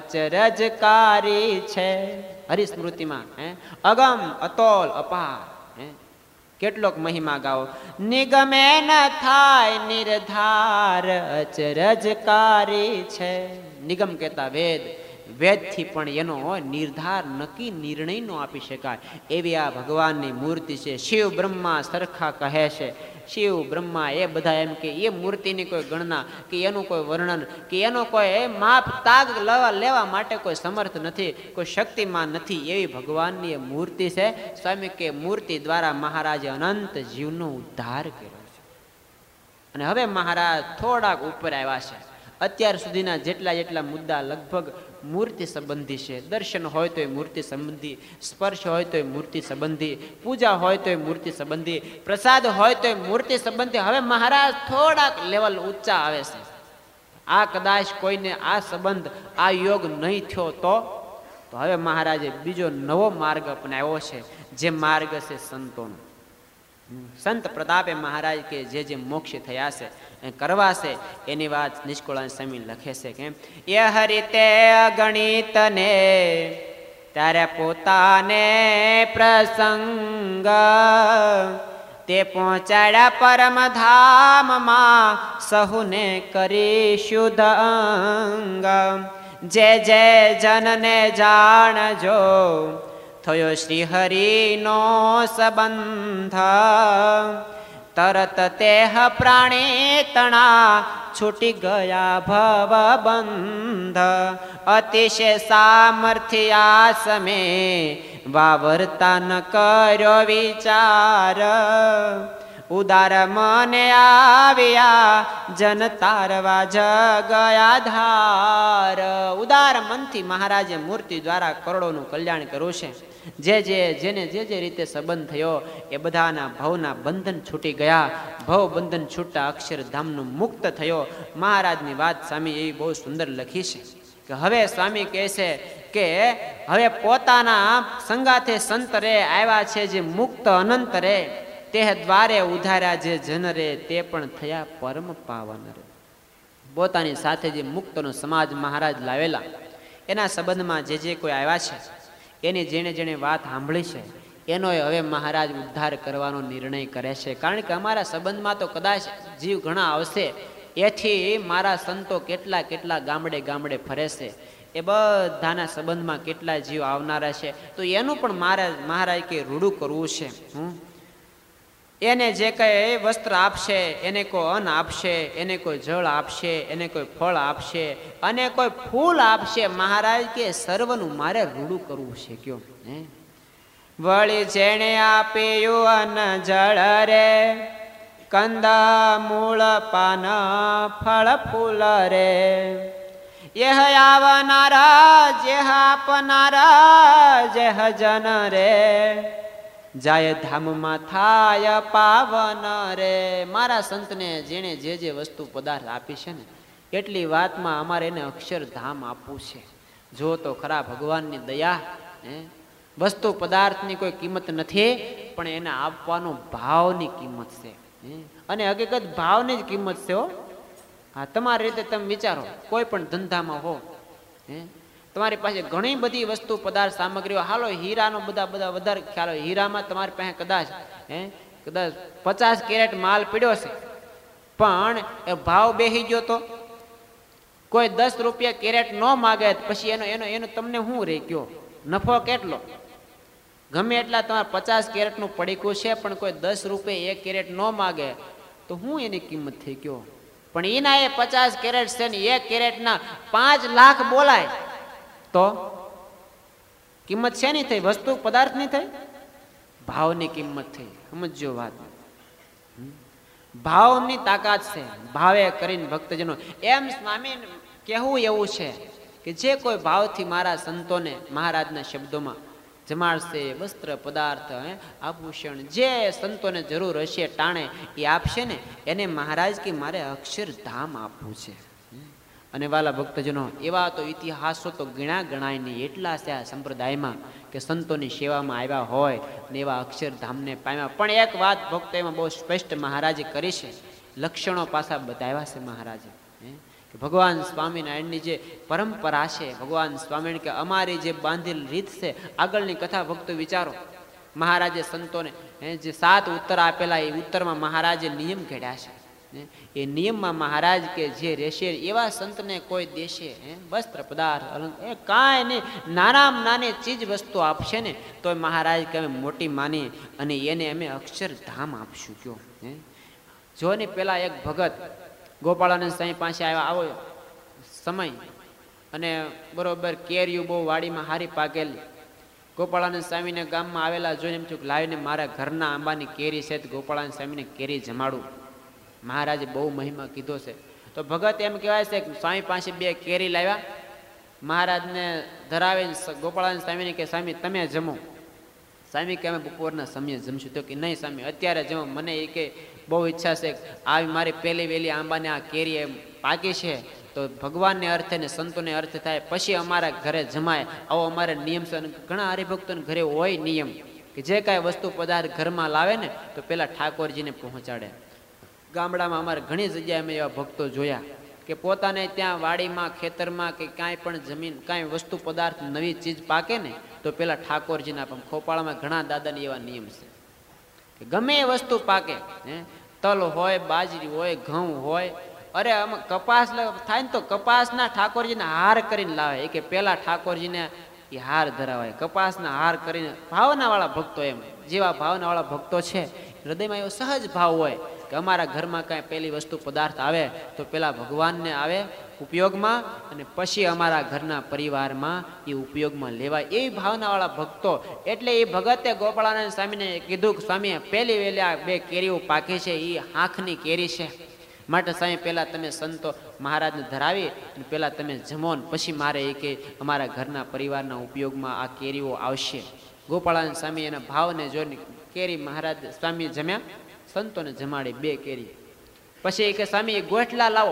અચરજકારી છે. હરિસ્મૃતિમાં અગમ અતોલ અપાર, કેટલોક મહિમા ગાઓ. નિગમે ન થાય નિર્ધાર અચરજકારી છે. નિગમ કહેતા વેદ, વેદથી પણ એનો નિર્ધાર નક્કી નિર્ણય નો આપી શકાય એવી આ ભગવાનની મૂર્તિ છે. શિવ બ્રહ્મા સરખા કહે છે. શિવ બ્રહ્મા એ બધા એમ કે એ મૂર્તિની કોઈ ગણના કે એનું કોઈ વર્ણન કે એનો કોઈ માપ તાગ લેવા માટે કોઈ સમર્થ નથી, કોઈ શક્તિમાન નથી. એવી ભગવાનની એ મૂર્તિ છે. સ્વામી કે મૂર્તિ દ્વારા મહારાજે અનંત જીવનો ઉદ્ધાર કર્યો છે. અને હવે મહારાજ થોડાક ઉપર આવ્યા છે. અત્યાર સુધીના જેટલા મુદ્દા લગભગ મૂર્તિ સંબંધી છે. દર્શન હોય તો એ મૂર્તિ સંબંધી, સ્પર્શ હોય તો એ મૂર્તિ સંબંધી, પૂજા હોય તો એ મૂર્તિ સંબંધી, પ્રસાદ હોય તો એ મૂર્તિ સંબંધી. હવે મહારાજ થોડાક લેવલ ઊંચા આવે છે. આ કદાચ કોઈને આ સંબંધ, આ યોગ નહીં થયો તો હવે મહારાજે બીજો નવો માર્ગ અપનાવ્યો છે, જે માર્ગ છે સંતોનો. સંત પ્રતાપે મહારાજ કે જે મોક્ષ થયા છે કરવા છે એની વાત નિષ્કુળાનંદ સ્વામી લખે છે કે એ હરિતે અગણિત ને ત્યારે પોતાને પ્રસંગ તે પહોંચાડ્યા પરમ ધામમાં સહુને કરી શુદ્ધ અંગ. જે જનને જાણજો થયો શ્રી હરિનો સંબંધ. તરત તેહ પ્રાણી તણા છૂટી ગયા ભવ બંધ. અતિશય સામર્થ્યા સમે વાવરતા ન કર્યો વિચાર. ઉદાર મને આવ્યા જન તારવા જગયા ધાર. ઉદાર મનથી મહારાજે મૂર્તિ દ્વારા કરોડોનું કલ્યાણ કર્યું છે. જેને જે રીતે સંબંધ થયો એ બધાના ભવના બંધન છૂટી ગયા. ભવ બંધન છૂટા અક્ષરધામનો મુક્ત થયો. મહારાજની વાત સ્વામી એવી બહુ સુંદર લખી છે કે હવે સ્વામી કહે છે કે હવે પોતાના સંગાથે સંત રે આવ્યા છે, જે મુક્ત અનંત રે તે દ્વારે ઉધાર્યા જે જન રે તે પણ થયા પરમ પાવન રે. પોતાની સાથે જે મુક્તનો સમાજ મહારાજ લાવેલા એના સંબંધમાં જે કોઈ આવ્યા છે એની જેણે વાત સાંભળી છે એનો હવે મહારાજ ઉદ્ધાર કરવાનો નિર્ણય કરે છે. કારણ કે અમારા સંબંધમાં તો કદાચ જીવ ઘણા આવશે, એથી મારા સંતો કેટલા ગામડે ફરે છે, એ બધાના સંબંધમાં કેટલા જીવ આવનારા છે. તો એનું પણ મહારાજ કે રૂડું કરવું છે. એને જે કઈ વસ્ત્ર આપશે, એને કોઈ અન્ન આપશે, એને કોઈ જળ આપશે, એને કોઈ ફળ આપશે અને કોઈ ફૂલ આપશે. મહારાજ કે સર્વનું મારે રૂડું કરવું છે. કયો વળી જેણે આપ્યું અન્ન જળ રે કંદા મૂળ પાન ફળ ફૂલ રે યહ આવનારા જેહ આપનારા જેહ જન રે જાય ધામમાં થાય પાવન રે. મારા સંતને જેણે જે વસ્તુ પદાર્થ આપી છે ને એટલી વાતમાં અમારે એને અક્ષરધામ આપવું છે. જો તો ખરા ભગવાનની દયા. વસ્તુ પદાર્થની કોઈ કિંમત નથી, પણ એને આપવાનો ભાવની કિંમત છે. અને હકીકત ભાવની જ કિંમત છે. હા, તમારી રીતે તમે વિચારો, કોઈ પણ ધંધામાં હો, તમારી પાસે ઘણી બધી વસ્તુ પદાર્થ સામગ્રીઓ, હાલો હીરાનો બધા વધારે ખ્યાલ હોય, હીરામાં તમારી પાસે કદાચ 50 કેરેટ માલ પીડ્યો છે, પણ એ ભાવ બેસી ગયો તો કોઈ 10 રૂપિયા કેરેટ ન માગે, પછી એનો તમને શું રહી ગયો નફો કેટલો? ગમે એટલા તમારે 50 કેરેટનું પડીકું છે, પણ કોઈ 10 રૂપિયા 1 કેરેટ ન માગે તો શું એની કિંમત થઈ ગયો? પણ એના એ 50 કેરેટ છે ને 1 કેરેટના 5 લાખ બોલાય તો કિંમત શેની થઈ? વસ્તુ પદાર્થની થઈ, ભાવની કિંમત થઈ. સમજો વાત, ભાવની તાકાત છે. ભાવે કરીને ભક્તજનો એમ સ્વામી કહેવું એવું છે કે જે કોઈ ભાવથી મારા સંતોને મહારાજના શબ્દોમાં જમાડશે, વસ્ત્ર પદાર્થ આભૂષણ જે સંતોને જરૂર હશે ટાણે એ આપશે ને, એને મહારાજ કે મારે અક્ષરધામ આપવું છે. અને વાલા ભક્તજનો એવા તો ઇતિહાસો તો ગણા ગણાય નહીં, એટલા છે આ સંપ્રદાયમાં કે સંતોની સેવામાં આવ્યા હોય ને એવા અક્ષરધામને પામ્યા. પણ એક વાત ભક્તો એમાં બહુ સ્પષ્ટ મહારાજે કરી છે, લક્ષણો પાછા બતાવ્યા છે મહારાજે કે ભગવાન સ્વામિનારાયણની જે પરંપરા છે, ભગવાન સ્વામિનારાયણ કે અમારી જે બાંધેલ રીત છે, આગળની કથા ભક્તો વિચારો. મહારાજે સંતોને જે 7 ઉત્તર આપેલા એ ઉત્તરમાં મહારાજે નિયમ ઘડ્યા છે. એ નિયમમાં મહારાજ કે જે રહેશે એવા સંતને કોઈ દેશે વસ્ત્ર પદાર્થ કાંઈ નહીં, નાનામાં નાની ચીજ વસ્તુ આપશે ને તો મહારાજ કે અમે મોટી માની અને એને અમે અક્ષરધામ આપશું. કયો જો ને પેલા એક ભગત ગોપાળાનંદ સ્વામી પાસે આવ્યા આવો સમય, અને બરોબર કેરીઓ બહુ વાડીમાં હારી પાકેલી. ગોપાળાનંદ સ્વામીને ગામમાં આવેલા જોઈને એમ થયું લાવીને મારા ઘરના આંબાની કેરી છે, ગોપાળાનંદ સ્વામીને કેરી જમાડું. મહારાજે બહુ મહિમા કીધો છે. તો ભગત એમ કહેવાય છે કે સ્વામી પાસે 2 કેરી લાવ્યા, મહારાજને ધરાવીને ગોપાળાનંદ સ્વામીને કે સ્વામી તમે જમો. સ્વામી કે અમે બપોરના સમયે જમશું. તો કે નહીં સ્વામી અત્યારે જમો, મને એ કે બહુ ઈચ્છા છે, આવી મારી પહેલી વહેલી આંબાને આ કેરી એમ પાકી છે તો ભગવાનને અર્થે ને સંતોને અર્થ થાય પછી અમારા ઘરે જમાય, આવો અમારે નિયમ છે. ઘણા હરિભક્તોને ઘરે હોય નિયમ કે જે કાંઈ વસ્તુ પદાર્થ ઘરમાં લાવે ને તો પેલા ઠાકોરજીને પહોંચાડે. ગામડામાં અમારે ઘણી જગ્યાએ અમે એવા ભક્તો જોયા કે પોતાને ત્યાં વાડીમાં ખેતરમાં કે કાંઈ પણ જમીન કાંઈ વસ્તુ પદાર્થ નવી ચીજ પાકે ને તો પેલા ઠાકોરજીના પણ ખોપાળામાં ઘણા દાદાની એવા નિયમ છે કે ગમે એ વસ્તુ પાકે, તલ હોય, બાજરી હોય, ઘઉં હોય, અરે આમાં કપાસ થાય ને તો કપાસના ઠાકોરજીના હાર કરીને લાવે. કે પેલા ઠાકોરજીને એ હાર ધરાવાય, કપાસના હાર કરીને. ભાવનાવાળા ભક્તો એમ જેવા ભાવનાવાળા ભક્તો છે હૃદયમાં એવો સહજ ભાવ હોય કે અમારા ઘરમાં કાંઈ પહેલી વસ્તુ પદાર્થ આવે તો પેલા ભગવાનને આવે ઉપયોગમાં અને પછી અમારા ઘરના પરિવારમાં એ ઉપયોગમાં લેવાય, એવી ભાવનાવાળા ભક્તો. એટલે એ ભગતે ગોપાળાનંદ સ્વામીને કીધું કે સ્વામી પહેલી વહેલી આ 2 કેરીઓ પાકી છે એ આંખની કેરી છે, માટે સ્વામી પહેલાં તમે સંતો મહારાજને ધરાવી અને પહેલાં તમે જમો ને પછી મારે એ કે અમારા ઘરના પરિવારના ઉપયોગમાં આ કેરીઓ આવશે. ગોપાળાનંદ સ્વામી એના ભાવને જોઈને કેરી મહારાજ સ્વામી જમ્યા, સંતોને જમાડી 2 કેરી. પછી એ કે સ્વામી એ ગોઠલા લાવો.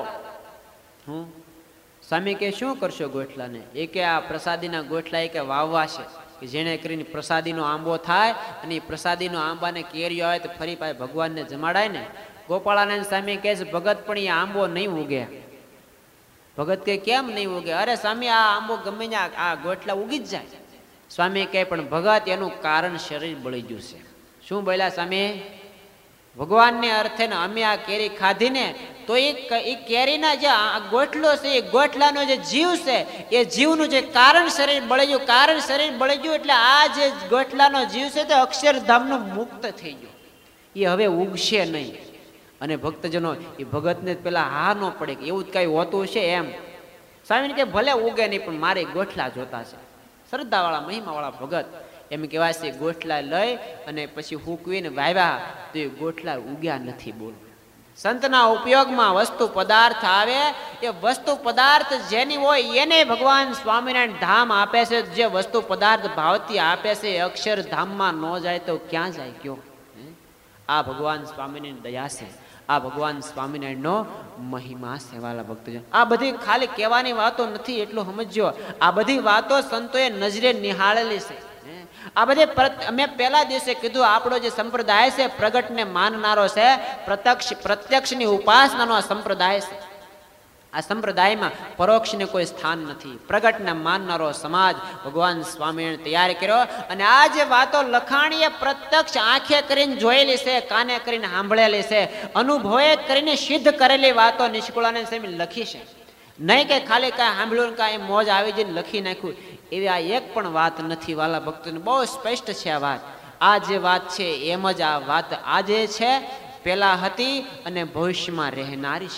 સ્વામી કે શું કરશો ગોઠલાને? એ કે આ પ્રસાદીના ગોઠલા એ કે વાવવા છે કે જેને કરીને પ્રસાદીનો આંબો થાય અને એ પ્રસાદીનો આંબાને કેરીઓ આવે તો ફરી પાછા ભગવાનને જમાડાય ને. ગોપાળાનંદ સ્વામી કહે છે ભગત પણ એ આંબો નહીં ઉગે. ભગત કે કેમ નહીં ઉગે? અરે સ્વામી આ આંબો ગમે ને આ ગોઠલા ઉગી જ જાય. સ્વામી કહે પણ ભગત એનું કારણ શરીર બળી ગયું છે. શું બોલ્યા સ્વામી? ભગવાનને અર્થે ને અમે આ કેરી ખાધી ને તો એ કેરીના જે ગોઠલો છે એ ગોઠલાનો જે જીવ છે એ જીવનું જે કારણ શરીર બળી ગયું, કારણ શરીર બળી ગયું એટલે આ જે ગોઠલાનો જીવ છે તે અક્ષરધામનો મુક્ત થઈ ગયો, એ હવે ઉગશે નહીં. અને ભક્તજનો એ ભગતને પેલા હા ન પડે કે એવું જ કઈ હોતું છે એમ. સ્વામીને કે ભલે ઉગે નહીં પણ મારે ગોઠલા જોતા છે. શ્રદ્ધાવાળા મહિમાવાળા ભગત એમ કહેવાય છે ગોઠલા લઈ અને પછી હૂકવીને વાવ્યા તો એ ગોઠલા ઉગ્યા નથી. બોલ, સંતના ઉપયોગમાં વસ્તુ પદાર્થ આવે એ વસ્તુ પદાર્થ જેની હોય એને ભગવાન સ્વામિનારાયણ ધામ આપે છે. જે વસ્તુ પદાર્થ ભાવથી આપે છે એ અક્ષરધામમાં ન જાય તો ક્યાં જાય? કયો આ ભગવાન સ્વામિનારાયણ દયા છે, આ ભગવાન સ્વામિનારાયણનો મહિમા છે. વાલા ભક્તજન, આ બધી ખાલી કહેવાની વાતો નથી એટલું સમજો. આ બધી વાતો સંતોએ નજરે નિહાળેલી છે. આ બધી અમે પહેલા દિવસે કીધું આપણો જે સંપ્રદાય છે પ્રગટને માનનારો છે, પ્રત્યક્ષની ઉપાસનાનો આ સંપ્રદાય છે. આ સંપ્રદાયમાં પરોક્ષને કોઈ સ્થાન નથી. પ્રગટને માનનારો સમાજ ભગવાન સ્વામિનારાયણ તૈયાર કર્યો. અને આ જે વાતો લખાણીએ પ્રત્યક્ષ આંખે કરીને જોયેલી છે, કાને કરીને સાંભળેલી છે, અનુભવે કરીને સિદ્ધ કરેલી વાતો નિષ્કુળાનંદ સ્વામી લખી છે. નહીં કે ખાલી કાંઈ સાંભળ્યું કાંઈ મોજ આવી જઈને લખી નાખ્યું એવી આ એક પણ વાત નથી. વાલા ભક્તોને બહુ સ્પષ્ટ છે આ વાત. આ જે વાત છે એમ જ આ વાત આજે છે, પેલા હતી અને ભવિષ્યમાં રહેનારી છે. આ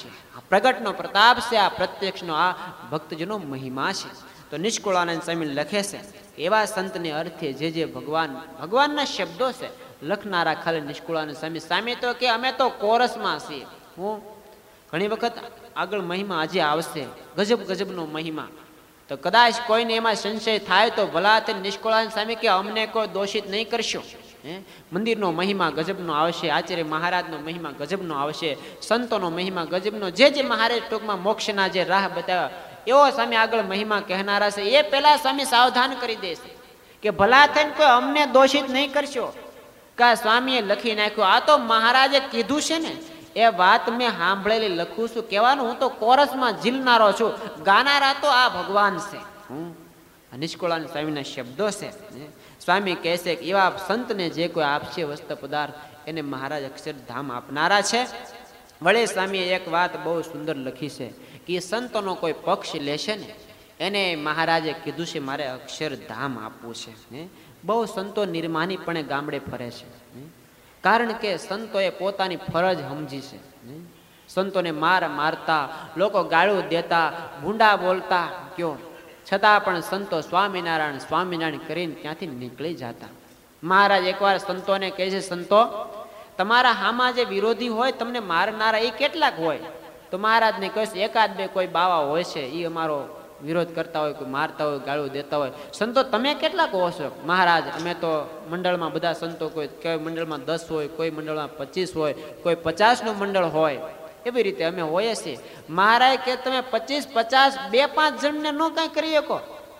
પ્રગટનો પ્રતાપ છે, આ પ્રત્યક્ષનો આ ભક્તજનો મહિમા છે. તો નિષ્કુળાનંદ સ્વામી લખે છે એવા સંતને અર્થે જે ભગવાનના શબ્દો છે લખનારા ખાલી નિષ્કુળાનંદ સ્વામી. સ્વામી તો કે અમે તો કોરસમાં છીએ. હું ઘણી વખત આગળ મહિમા આજે આવશે, ગજબ ગજબનો મહિમા. તો કદાચ કોઈને એમાં સંશય થાય તો ભલા તે નિષ્કુળાનંદ સ્વામી કે અમને કોઈ દોષિત નહીં કરશો. મંદિરનો મહિમા ગજબનો આવશે, આચાર્ય મહારાજનો મહિમા ગજબનો આવશે, સંતોનો મહિમા ગજબનો, જે મહારાજ ટૂંકમાં મોક્ષના જે રાહ બતાવ્યા એવો સ્વામી આગળ મહિમા કહેનારા છે. એ પેલા સ્વામી સાવધાન કરી દેશે કે ભલા થઈને કોઈ અમને દોષિત નહીં કરશો. કા સ્વામીએ લખી નાખ્યું, આ તો મહારાજે કીધું છે ને એ વાત મેં સાંભળેલી લખું છું. કહેવાનું હું તો કોરસમાં ઝીલનારો છું, ગાનારા તો આ ભગવાન છે. નિષ્કુળાનંદ સ્વામીના શબ્દો છે. સ્વામી કહે છે કે એવા સંતને જે કોઈ આપશે વસ્તુ પદાર્થ એને મહારાજ અક્ષરધામ આપનારા છે. વળે સ્વામીએ એક વાત બહુ સુંદર લખી છે કે એ સંતોનો કોઈ પક્ષ લેશે ને એને મહારાજે કીધું છે મારે અક્ષરધામ આપવું છે. બહુ સંતો નિર્માનીપણે ગામડે ફરે છે, કારણ કે સંતોએ પોતાની ફરજ સમજી છે. સંતોને મારતા, લોકો ગાળું દેતા, ભૂંડા બોલતા કયો, છતાં પણ સંતો સ્વામિનારાયણ સ્વામિનારાયણ કરીને ત્યાંથી નીકળી જતા. મહારાજ એકવાર સંતોને કહે છે, સંતો તમારા હામાં જે વિરોધી હોય તમને મારનારા એ કેટલાક હોય? તો મહારાજને કહે છે એકાદ બે કોઈ બાવા હોય છે એ અમારો વિરોધ કરતા હોય, કોઈ મારતા હોય, ગાળું દેતા હોય. સંતો તમે કેટલાક હો છો? મહારાજ અમે તો મંડળમાં બધા સંતો કોઈ મંડળમાં 10 હોય, કોઈ મંડળમાં 25 હોય, કોઈ 50નું મંડળ હોય, એવી રીતે અમે હોઈએ છીએ. મહારાજ કે તમે 25, 50, 2-5 જણને ન કઈ કરી શકો.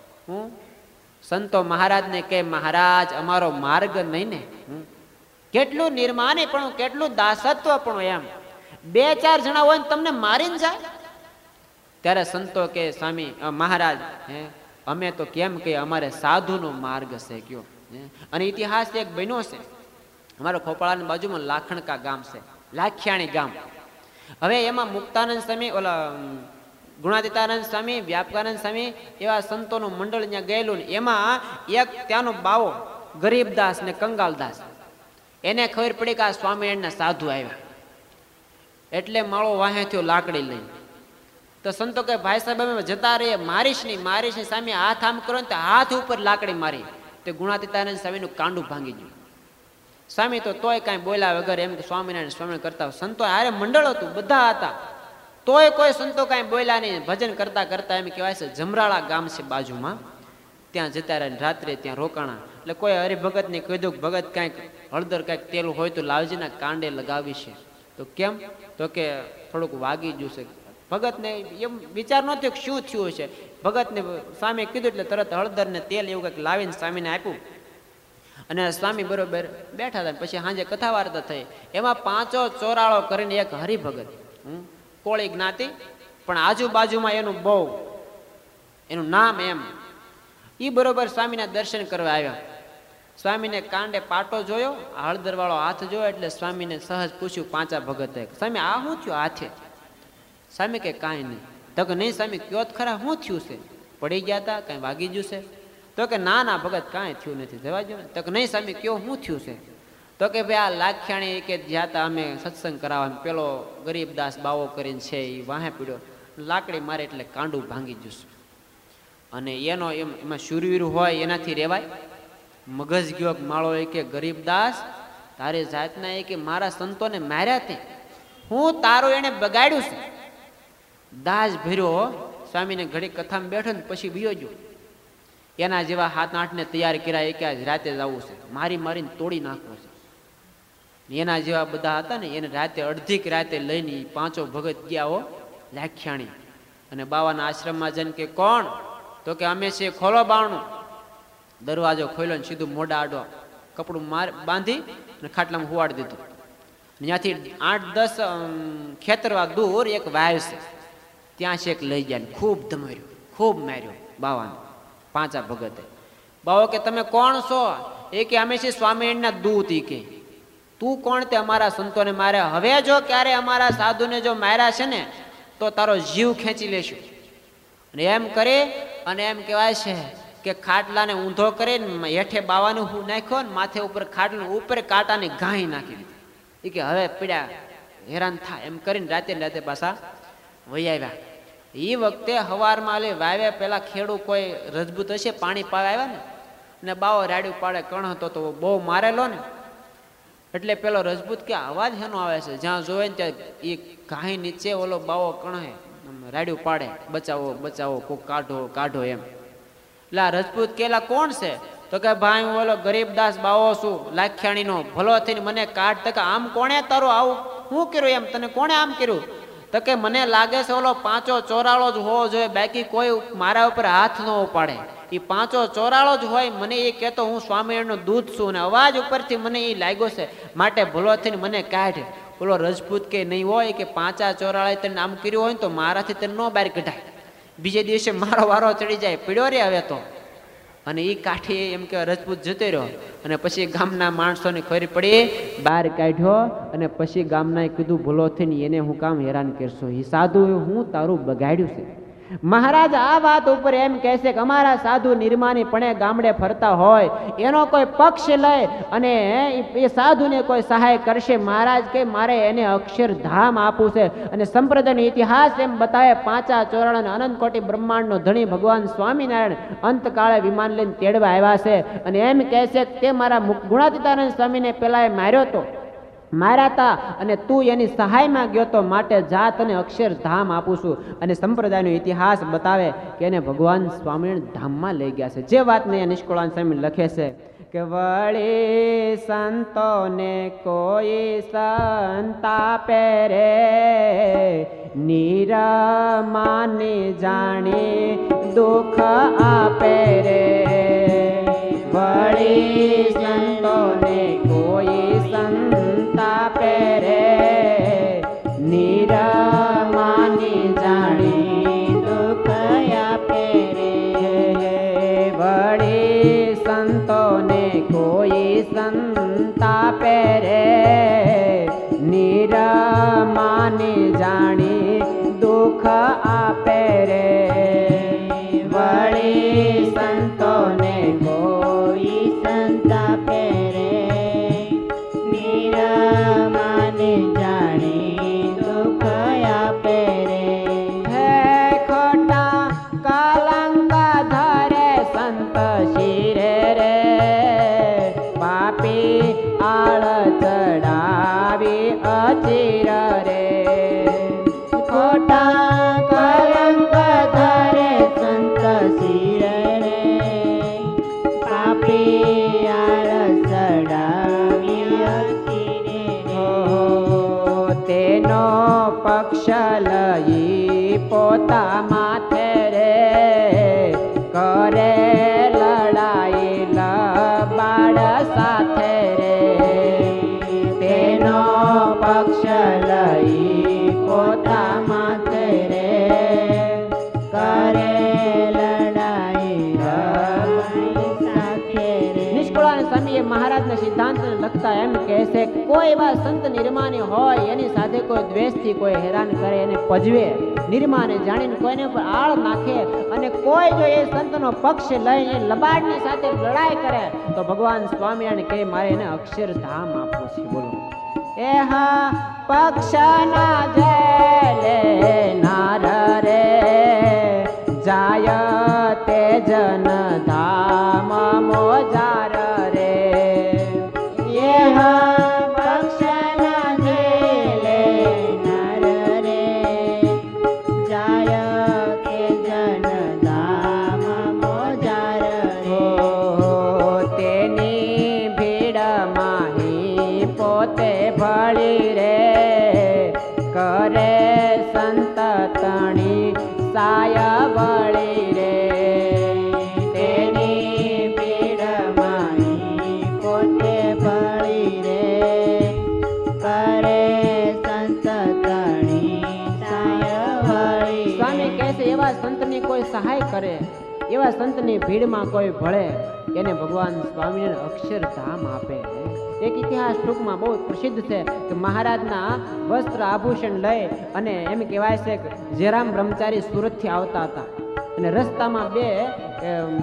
સંતો મહારાજને કે મહારાજ અમારો માર્ગ નહીં ને. કેટલું નિર્માની પણ, કેટલું દાસત્વ પણ, એમ 2-4 જણા હોય ને તમને મારીને જાય. ત્યારે સંતો કે સ્વામી મહારાજ અમે તો કેમ કે અમારે સાધુનો માર્ગ છે કયો. અને ઇતિહાસ એક બન્યો છે, અમારા ખોપાળાની બાજુમાં લાખણકા ગામ છે, લાખિયાણી ગામ. હવે એમાં મુક્તાનંદ સ્વામી, ઓલા ગુણાતીતાનંદ સ્વામી, વ્યાપકાનંદ સ્વામી એવા સંતોનું મંડળ ત્યાં ગયેલું ને એમાં એક ત્યાંનો બાવો ગરીબદાસ ને કંગાલદાસ, એને ખબર પડી કે આ સ્વામિનારાયણના સાધુ આવ્યા એટલે માળો વાહે થયો લાકડી લઈ. તો સંતો કે ભાઈ સાહેબ અમે જતા રહીએ, મારીશ નહીં સામે હાથ આમ કરો ને તો હાથ ઉપર લાકડી મારી. તે ગુણાતીતાનંદ સ્વામીનું કાંડું ભાંગી ગયું. સ્વામી તો તોય કાંઈ બોલ્યા વગર એમ કે સ્વામિનારાયણ સ્વામિનારાયણ કરતા. સંતો હારે મંડળ હતું, બધા હતા, તોય કોઈ સંતો કાંઈ બોલ્યા નહીં. ભજન કરતા કરતા એમ કહેવાય છે જમરાળા ગામ છે બાજુમાં, ત્યાં જતા રહે, રાત્રે ત્યાં રોકાણા. એટલે કોઈ હરિભગતને કીધું કે ભગત કાંઈક હળદર કાંઈક તેલ હોય તો લાવજીના કાંડે લગાવી છે. તો કેમ? તો કે થોડુંક વાગી ગયું છે. ભગતને એમ વિચાર ન થયો કે શું થયું છે. ભગતને સ્વામી કીધું એટલે તરત હળદર ને તેલ એવું કંઈક લાવીને સ્વામીને આપ્યું. અને સ્વામી બરોબર બેઠા હતા. પછી સાંજે કથા વાર્તા થઈ. એમાં 5 ચોરાળો કરીને એક હરિભગત, કોળી જ્ઞાતિ પણ આજુબાજુમાં એનું નામ એમ, એ બરોબર સ્વામીના દર્શન કરવા આવ્યા. સ્વામીને કાંડે પાટો જોયો, હળદર વાળો હાથ જોયો એટલે સ્વામીને સહજ પૂછ્યું પાંચા ભગતે, સ્વામી આ શું થયું હાથે? સ્વામી કે કાંઈ નહીં. તો કે નહીં સ્વામી કયો જ ખરા, શું થયું છે? પડી ગયા હતા, કાંઈ વાગી ગયું છે? તો કે ના ભગત કાંઈ થયું નથી, જવા દો. તો કે નહીં સ્વામી કયો શું થયું છે? તો કે ભાઈ આ લાખિયાણી કે જ્યાં તા અમે સત્સંગ કરાવવા, પેલો ગરીબદાસ બાવો કરીને છે એ વાહે પીડ્યો, લાકડી મારે એટલે કાંડું ભાંગી ગયું. અને એનો એમાં શૂરવીર હોય એનાથી રેવાય? મગજ ગયો માળો એ કે ગરીબદાસ તારી જાતના એ કે મારા સંતોને માર્યા તે, હું તારું એને બગાડ્યું છે. દાજ ભર્યો. સ્વામીને ઘડી કથામાં બેઠો ને પછી બીયો ગયો. એના જેવા 7-8 ને તૈયાર કર્યા, કે આજ રાતે જવું છે, મારીને તોડી નાખવો છે. એના જેવા બધા હતા ને એને રાતે અડધીક રાતે લઈને 5 ભગત ગયા હો લાખિયાણી. અને બાવાના આશ્રમમાં જઈને કે કોણ? તો કે અમે છીએ, ખોલો બારણું. દરવાજો ખોલ્યો ને સીધું મોઢા આડો કપડું બાંધી અને ખાટલામાં હુવાડી દીધું. ત્યાંથી 8-10 ખેતરવા દૂર એક વાવ છે, ત્યાં શેક લઈ ગયા, ખૂબ ધમાર્યો, ખૂબ માર્યો બાવાને 5 ભગતે. બાવો કે તમે કોણ છો? એ કે અમે છીએ સ્વામિનારાયણના દૂત. એ કે તું કોણ? તે અમારા સંતોને માર્યા. હવે જો ક્યારે અમારા સાધુને જો માર્યા છે ને તો તારો જીવ ખેંચી લેશું. અને એમ કરે અને એમ કહેવાય છે કે ખાટલાને ઊંધો કરીને હેઠે બાવાનું હું નાખ્યો ને માથે ઉપર ખાટલા ઉપર કાંટાની ઘાઈ નાખી દીધી. એ કે હવે પીડ્યા હેરાન થાય એમ કરીને રાતે પાછા વહી આવ્યા. એ વખતે હવારમાં વાવ્યા પેલા ખેડૂત કોઈ રજબૂત હશે પાણી પાવા આવ્યા ને બાવો રાડ્યું પાડે કણ હતો તો બહુ મારેલો ને એટલે પેલો રજપૂત કે અવાજ હેનો આવે છે, જ્યાં જોવે ને ત્યાં એ ઘાઈ નીચે ઓલો બાવો કણે રાડ્યું પાડે, બચાવો બચાવો, કોક કાઢો કાઢો એમ. એટલે આ રજપૂત કેલા કોણ છે? તો કે ભાઈ હું ઓલો ગરીબદાસ બાવો છું લાખિયાણીનો, ભલો થઈને મને કાઢ. તો કે આમ કોણે તારું આવું શું કર્યું એમ, તને કોણે આમ કર્યું? તો કે મને લાગે છે ઓલો પાંચો ચોરાળો જ હોવો જોઈએ, બાકી કોઈ મારા ઉપર હાથ ન ઉપાડે. એ પાંચો ચોરાળો જ હોય. મને એ કહેતો હું સ્વામિનારાયણનું દૂત છું ને અવાજ ઉપરથી મને એ લાગ્યો છે, માટે ભલો થઈને મને કાઢ. ઓલો રજપૂત કે નહીં હોય કે પાંચા ચોરાળે તને આમ કર્યું હોય ને તો મારાથી તને ન બહાર કઢાય, બીજે દિવસે મારો વારો ચડી જાય, પીડ્યો રે હવે તો. અને એ કાઠી એમ કે રજપૂત જતો રહ્યો. અને પછી ગામના માણસોને ખબર પડી, બહાર કાઢ્યો. અને પછી ગામના કીધું ભલો થઈને એને હું કામ હેરાન કરશો, એ સાધુ હું તારું બગાડ્યું છે. મહારાજ આ વાત ઉપર એમ કહે છે કે અમારા સાધુ નિર્માની પણ ગામડે ફરતા હોય, એનો કોઈ પક્ષ લઈ અને એ સાધુને કોઈ સહાય કરશે, મહારાજ કે મારે એને અક્ષરધામ આપવું છે. અને સંપ્રદાયનો ઇતિહાસ એમ બતાવે, પાંચા ચોરાણ અને અનંત કોટી બ્રહ્માંડનો ધણી ભગવાન સ્વામિનારાયણ અંતકાળે વિમાન લઈને તેડવા આવ્યા છે. અને એમ કહે છે કે તે મારા ગુણાતીતાનંદ સ્વામીને પેલા એ માર્યો તો મારાતા અને તું એની સહાયમાં ગયો તો, માટે જા તને અક્ષરધામ આપું છું. અને સંપ્રદાયનો ઇતિહાસ બતાવે કે એને ભગવાન સ્વામિનારાયણ ધામમાં લઈ ગયા છે. જે વાતને નિષ્કુળાનંદ સ્વામી લખે છે કે વળી સંતોને કોઈ સંતાપે રે, નિરમાની જાણી દુઃખ આપે રે. વળી સંતોને કોઈ સંતાપે રે, નિરમાની જાણી દુઃખ આપે રે. વળી સંતોને કોઈ સંતાપે રે, નિરમાની જાણી દુઃખ આપે રે. વળી સંતોને કોઈ સંતાપે રે, નિરમાની જાણી દુઃખ આપે રે. હે ખોટા કલંક ધરે સંત શિરે રે, પાપી આળ ચડાવી અચિર રે. ખોટા કલંક ધરે સંત શિરે રે, પાપી આળ ચડાવી અચિર રે. તેનો પક્ષ લઈ પોતા માથે રે, કરે લડાઈ લબાડ સાથે રે. તેનો પક્ષ લઈ પોતા માથે રે, કરે લડાઈ લબાડ સાથે રે. નિષ્કુળાનંદ સ્વામી મહારાજના સિદ્ધાંત લખતા એમ કહે છે, કોઈ એવા સંત નિર્માની હોય એની સાથે કોઈ દ્વેષથી કોઈ હેરાન કરે, એને પજવે, નિર્માને જાણીને કોઈને પર આળ નાખે, અને કોઈ જો એ સંતનો પક્ષ લઈને લબાડની સાથે લડાઈ કરે તો ભગવાન સ્વામિનારાયણ કહે મારે એને અક્ષરધામ આપવું છે. બોલો એ હા પક્ષના જેલે નાર રે, જાય તે જન ધામ મોજાર રે. એ હા પક્ષના જેલે નાર રે, જાય તે જન ધામ મોજાર રે. તેની ભીડમાં પોતે ભળી રે, કરે સંત તણી સાય વળી રે. તેની પીડમાં પોતે ભળી રે, કરે સંત તણી સાય વળી. સ્વામી કહે છે એવા સંતની કોઈ સહાય કરે, એવા સંતની ભીડમાં કોઈ ભળે, એને ભગવાન સ્વામિનારાયણ અક્ષરધામ આપે. એક ઇતિહાસ ટૂંકમાં બહુ પ્રસિદ્ધ છે કે મહારાજના વસ્ત્ર આભૂષણ લઈ અને એમ કહેવાય છે કે જેરામ બ્રહ્મચારી સુરતથી આવતા હતા અને રસ્તામાં બે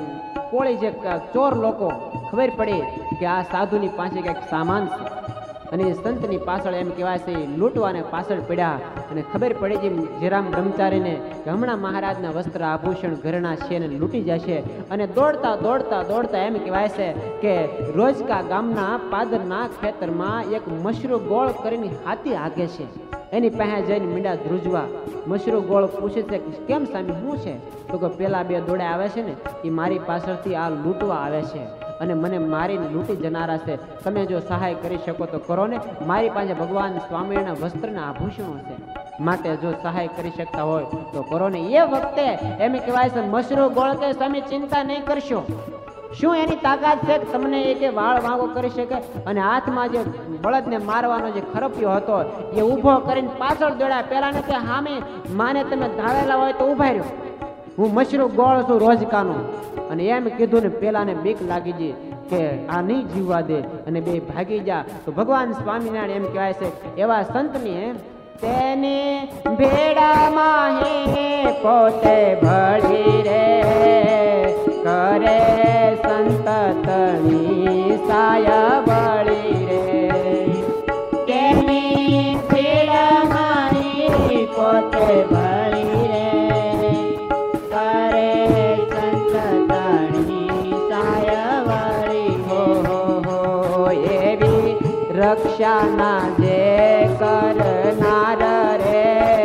કોળી જે ચોર લોકો ખબર પડી કે આ સાધુની પાસે કંઈક સામાન છે અને એ સંતની પાછળ એમ કહેવાય છે લૂંટવાને પાછળ પડ્યા અને ખબર પડી કે જરામ બ્રહ્મચારીને કે હમણાં મહારાજના વસ્ત્ર આભૂષણ ઘરના છે ને લૂંટી જશે અને દોડતા દોડતા દોડતા એમ કહેવાય છે કે રોજકા ગામના પાદરના ખેતરમાં એક મશરૂ ગોળ કરીને હાથી આગે છે. એની પાસે જઈને મીંડા ધ્રુજવા. મશરૂ ગોળ પૂછે છે કે કેમ સ્વામી શું છે? તો કે પેલા બે દોડે આવે છે ને એ મારી પાછળથી આ લૂંટવા આવે છે અને મને મારીને લૂંટી જનારા છે. તમે જો સહાય કરી શકો તો કરો ને. મારી પાસે ભગવાન સ્વામિનારાયણના વસ્ત્રના આભૂષણો છે, માટે જો સહાય કરી શકતા હોય તો કરો ને. એ વખતે એમ કહેવાય છે મશરૂ ગોળ કે સ્વામી ચિંતા નહીં કરશો. શું એની તાકાત છે કે તમને એક વાળ વાંગો કરી શકે? અને હાથમાં જે બળદને મારવાનો જે ખરપિયો હતો એ ઊભો કરીને પાછળ દોડ્યા. પેલા ને કે હામે માને તમે ધાવેલા હોય તો ઉભા રહ્યો, હું મશરૂ ગોળ છું રોજકાનો. અને એમ કીધું ને પેલાને બીક લાગી ગઈ કે આ નહીં જીવવા દે અને બે ભાગી જા. તો ભગવાન સ્વામિનારાયણ એમ કહેવાય છે એવા સંતની તેની ભેડામાં હે પોતે ભળી રે કરે સંત તણી સાય બળી રે. તેની ભેડામાં હે પોતે ભળી રે કરે સંત તણી સાય બળી. હો એવી રક્ષાના જે કરનાર રે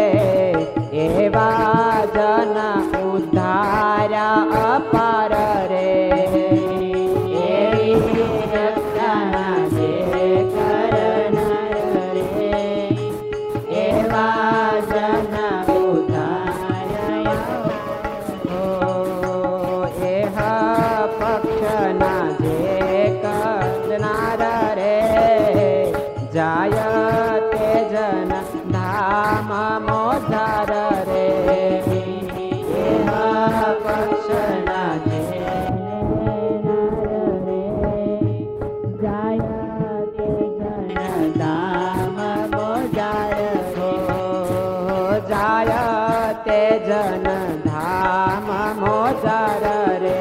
એવા જન ઉદ્ધાર્યા અપાર રે. એવી રક્ષાના જે કરનાર રે એવા જન ઉદ્ધાર્યા. એહ પક્ષના જે કરનાર રે જાય તે જન ધામ મોધાર રે. એવા પક્ષના જે જાય તે જન ધામ મોધાર રે. જાય તે જન ધામ મોધાર રે.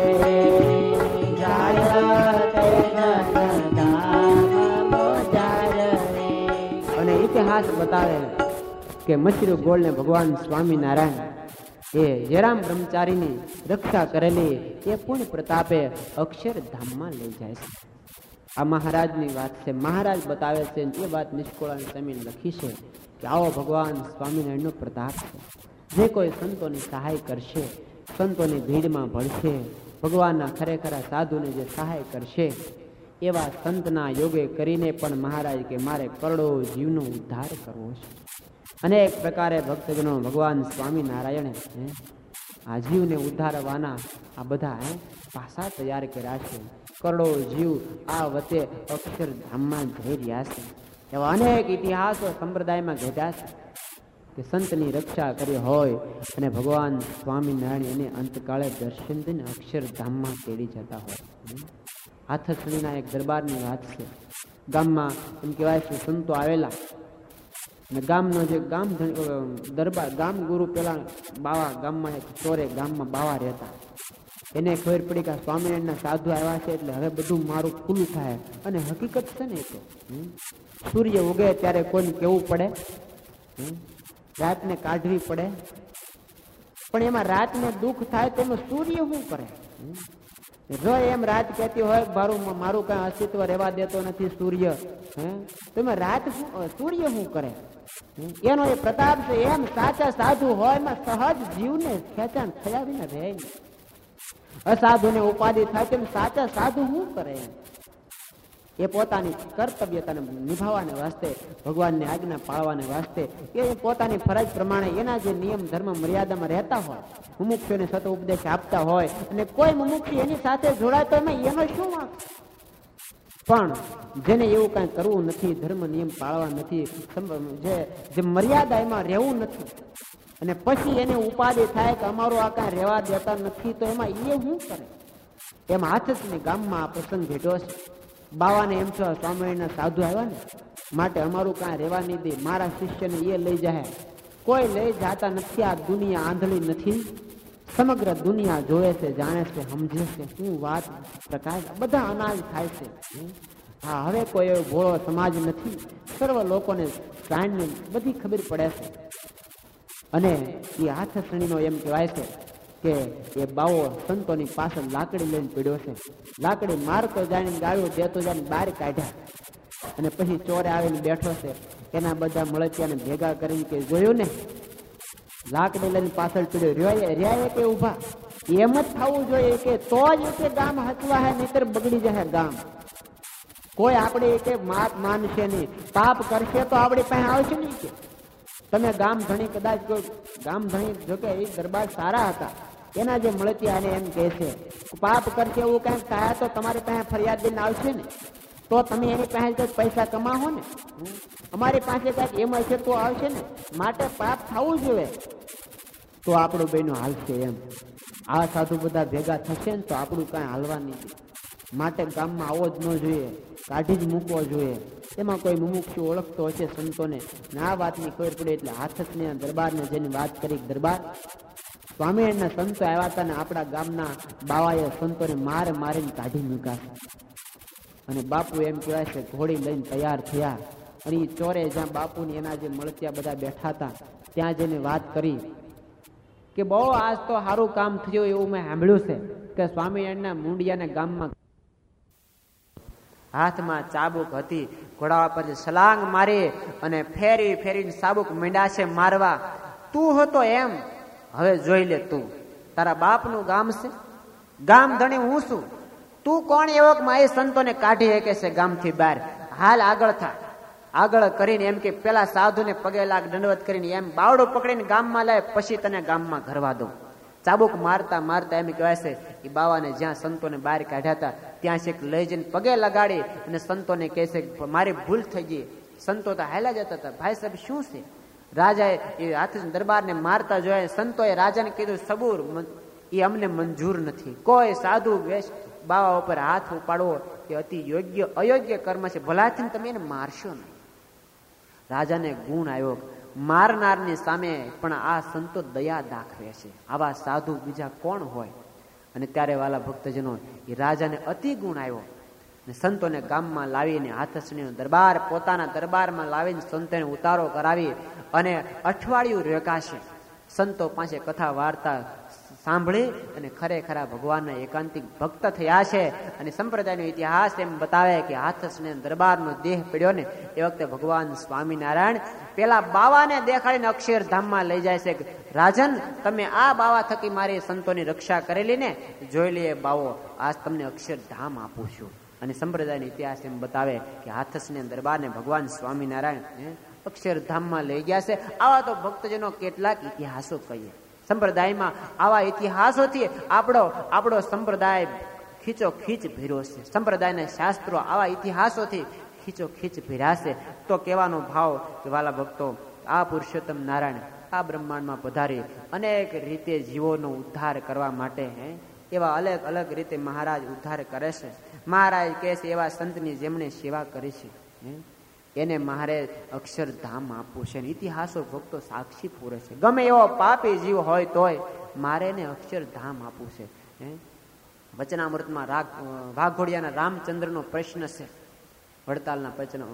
જાય તે જન ધામ મોધાર રે. અને ઇતિહાસ બતાવે કે મશરૂ ગોળને ભગવાન સ્વામિનારાયણ એ જરામ બ્રહ્મચારીની રક્ષા કરેલી એ પુણ્ય પ્રતાપે અક્ષરધામમાં લઈ જાય છે. આ મહારાજની વાત છે. મહારાજ બતાવે છે એ વાત નિષ્કોળાની જમીન લખી છે કે આવો ભગવાન સ્વામિનારાયણનો પ્રતાપ છે. જે કોઈ સંતોની સહાય કરશે, સંતોની ભીડમાં ભળશે, ભગવાનના ખરેખરા સાધુને જે સહાય કરશે એવા સંતના યોગે કરીને પણ મહારાજ કે મારે કરોડો જીવનો ઉદ્ધાર કરવો છે. અનેક પ્રકારે ભક્તજનો ભગવાન સ્વામિનારાયણે આ જીવને ઉદ્ધારવાના આ બધા પાસા તૈયાર કર્યા છે. કરોડો જીવ આ વચ્ચે અક્ષરધામમાં જઈ રહ્યા છે. એવા અનેક ઇતિહાસો સંપ્રદાયમાં ઘટ્યા છે કે સંતની રક્ષા કરી હોય અને ભગવાન સ્વામિનારાયણ એને અંતકાળે દર્શન દઈને અક્ષરધામમાં તેડી જતા હોય. હાથસણીના એક દરબારની વાત છે. ગામમાં એમ કહેવાય છે સંતો આવેલા અને ગામનો જે ગામ દરબાર ગામ ગુરુ પેલા બાવા ગામમાં એક ચોરે ગામમાં બાવા રહેતા. એને ખબર પડી કે સ્વામિનારાયણના સાધુ આવ્યા છે એટલે હવે બધું મારું ખુલ્લું થાય. અને હકીકત છે ને તો સૂર્ય ઉગે ત્યારે કોઈને કેવું પડે, રાતને કાઢવી પડે, પણ એમાં રાતને દુઃખ થાય તો એમાં સૂર્ય શું કરે? જો એમ રાત કહેતી હોય મારું કઈ અસ્તિત્વ રહેવા દેતો નથી સૂર્ય, તો એમાં રાત સૂર્ય શું કરે? એનો એ પ્રતાપ છે. એમ સાચા સાધુ હોય એમાં સહજ જીવને ખેંચાણ થયા વિના રહે નહીં. અસાધુને ઉપાધિ થાય તેમ સાચા સાધુ શું કરે? એ પોતાની કર્તવ્યતાને નિભાવવાને વાસ્તે, ભગવાનની આજ્ઞા પાળવાને વાસ્તે એ પોતાની ફરજ પ્રમાણે એના જે નિયમ ધર્મ મર્યાદામાં રહેતા હોય, મુમુક્ષુને સત ઉપદેશ આપતા હોય અને કોઈ મુમુક્ષુ એની સાથે જોડાય તો એમાં એનો શું વાંક? પણ જેને એવું કાંઈ કરવું નથી, ધર્મ નિયમ પાળવા નથી, જે મર્યાદા એમાં રહેવું નથી અને પછી એને ઉપાધિ થાય કે અમારું આ કાંઈ રહેવા દેતા નથી, તો એમાં એ શું કરે? એમાં હાથસની ગામમાં આ પ્રસંગ ભેટો છે. બાવાને એમ છો સ્વામિનારાયણના સાધુ આવ્યા ને માટે અમારું કાંઈ રહેવા નહીં દે, મારા શિષ્યને એ લઈ જાય. કોઈ લઈ જતા નથી. આ દુનિયા આંધળી નથી, સમગ્ર દુનિયા જોવે છે, જાણે છે, સમજે છે. શું વાત પ્રકાશ, બધા અનાજ થાય છે. હા, હવે કોઈ એવો ભોળો સમાજ નથી. સર્વ લોકોને પ્રાણને બધી ખબર પડે છે. અને એ હાથસણીનો એમ કહેવાય છે કે એ બાવો સંતોની પાછળ લાકડી લઈને પડ્યો છે. લાકડી મારતો જાણીને ગાળ્યો દેતો જાણીને બહાર કાઢ્યા. અને પછી ચોરે આવીને બેઠો છે. એના બધા મળતિયાને ભેગા કરીને કે જોયું ને, લાકડી લઈને પાછળ પડ્યો, રહ્યા કે ઉભા. એમ જ થવું જોઈએ કે તો જ કે ગામ હચવા હે, નહીતર બગડી જાય ગામ. કોઈ આપણે કે માત માનશે નહીં, પાપ કરશે તો આપણી પાસે આવશે નહીં. કે તમે ગામ ધણી કદાચ કોઈ ગામ ધણી, જોકે એ દરબાર સારા હતા, એના જે મળતિયાને એમ કહે છે પાપ કરશે એવું કઈક થાય તો તમારી પાસે ફરિયાદ લઈને આવશે ને, તો તમે એની પાસે કઈક પૈસા કમાવો ને. અમારી પાસે કઈક એમ હશે તો આવશે ને. માટે પાપ થવું જોઈએ તો આપણું બેનું હાલશે. એમ આ સાધુ બધા ભેગા થશે ને તો આપણું કાંઈ હાલવા નહીં. માટે ગામમાં આવો જ ન જોઈએ, કાઢી જ મૂકવો જોઈએ. એમાં કોઈ મુમુક્ષુ ઓળખતો હશે સંતોને ને આ વાતની ખબર પડે એટલે હાથસને દરબારને જેની વાત કરી, દરબાર સ્વામિનારાયણના સંતો આવ્યા હતા ને આપણા ગામના બાવાએ સંતોને મારીને કાઢી મૂક્યા. અને બાપુ એમ કહેવાય છે ઘોડી લઈને તૈયાર થયા. અને એ ચોરે જ્યાં બાપુની એના જે મળતિયા બધા બેઠા હતા ત્યાં જઈને વાત કરી કે બહુ આજ તો સારું કામ થયું એવું મેં સાંભળ્યું છે કે સ્વામિનારાયણના મુંડિયાને ગામમાં હાથમાં ચાબુક હતી, ઘોડા પર સલાંગ મારી અને ફેરીને ચાબુક મીંડા છે મારવા. તું હતો એમ, હવે જોઈ લે તું, તારા બાપનું ગામ છે, ગામ ધણી હું છું, તું કોણ એવો કે મારી સંતોને કાઢી શકે છે ગામથી બહાર. હાલ આગળ થા. આગળ કરીને એમ કે પેલા સાધુને પગે લાગ, દંડવત કરીને એમ બાવડો પકડીને ગામમાં લાય, પછી તને ગામમાં ઘરવા દઉં. ચાબુક મારતા મારતા એમ કહેવાય છે એ બાવાને જ્યાં સંતોને બહાર કાઢ્યા હતા ત્યાં છે લઈ જઈને પગે લગાડી અને સંતોને કહે છે મારી ભૂલ થઈ ગઈ. સંતો તો હાલ્યા જતા હતા. ભાઈ સાહેબ શું છે? રાજાએ એ હાથ દરબારને મારતા જોયા. સંતોએ રાજાને કીધું સબૂર, એ અમને મંજૂર નથી. કોઈ સાધુ વેશ બાવા ઉપર હાથ ઉપાડવો એ અતિ અયોગ્ય કર્મ છે. ભલાથી તમે એને મારશો નહીં. રાજાને ગુણ આવ્યો, મારનારની સામે પણ આ સંતો દયા દાખવે છે. આવા સાધુ બીજા કોણ હોય? અને ત્યારે વાલા ભક્તજનો એ રાજાને અતિ ગુણ આવ્યો. ને સંતોને ગામમાં લાવીને હાથસણીનો દરબાર પોતાના દરબારમાં લાવીને સંતોને ઉતારો કરાવી અને અઠવાડિયું રોકાશે. સંતો પાસે કથા વાર્તા સાંભળી અને ખરેખરા ભગવાનના એકાંતિક ભક્ત થયા છે. અને સંપ્રદાયનો ઇતિહાસ એમ બતાવે કે હાથસને દરબારનો દેહ પડ્યો ને એ વખતે ભગવાન સ્વામિનારાયણ પેલા બાવાને દેખાડીને અક્ષરધામમાં લઈ જાય છે. રાજન, તમે આ બાવા થકી મારી સંતોની રક્ષા કરેલી ને, જોઈ લઈએ બાવો, આજ તમને અક્ષરધામ આપું છું. અને સંપ્રદાયનો ઇતિહાસ એમ બતાવે કે હાથસને દરબારને ભગવાન સ્વામિનારાયણ અક્ષરધામમાં લઈ ગયા છે. આવા તો ભક્તજનો કેટલાક ઇતિહાસો કહીએ. સંપ્રદાયમાં આવા ઇતિહાસોથી આપણો સંપ્રદાય ખીચો ખીચ ભર્યો છે. સંપ્રદાયના શાસ્ત્રો આવા ઇતિહાસોથી ખીચો ખીચ ભર્યા છે. તો કહેવાનો ભાવ કે વાલા ભક્તો, આ પુરુષોત્તમ નારાયણ આ બ્રહ્માંડમાં પધારી અનેક રીતે જીવોનો ઉદ્ધાર કરવા માટે એવા અલગ અલગ રીતે મહારાજ ઉદ્ધાર કરે છે. મહારાજ કહે છે એવા સંતની જેમણે સેવા કરી છે એને મારે અક્ષરધામ આપવું છે. ઇતિહાસો ભક્તો સાક્ષી પૂરે છે. ગમે એવો પાપી જીવ હોય તોય મારે એને અક્ષરધામ આપવું છે. વચનામૃતમાં વાઘોડિયાના રામચંદ્રનો પ્રશ્ન છે. વડતાલના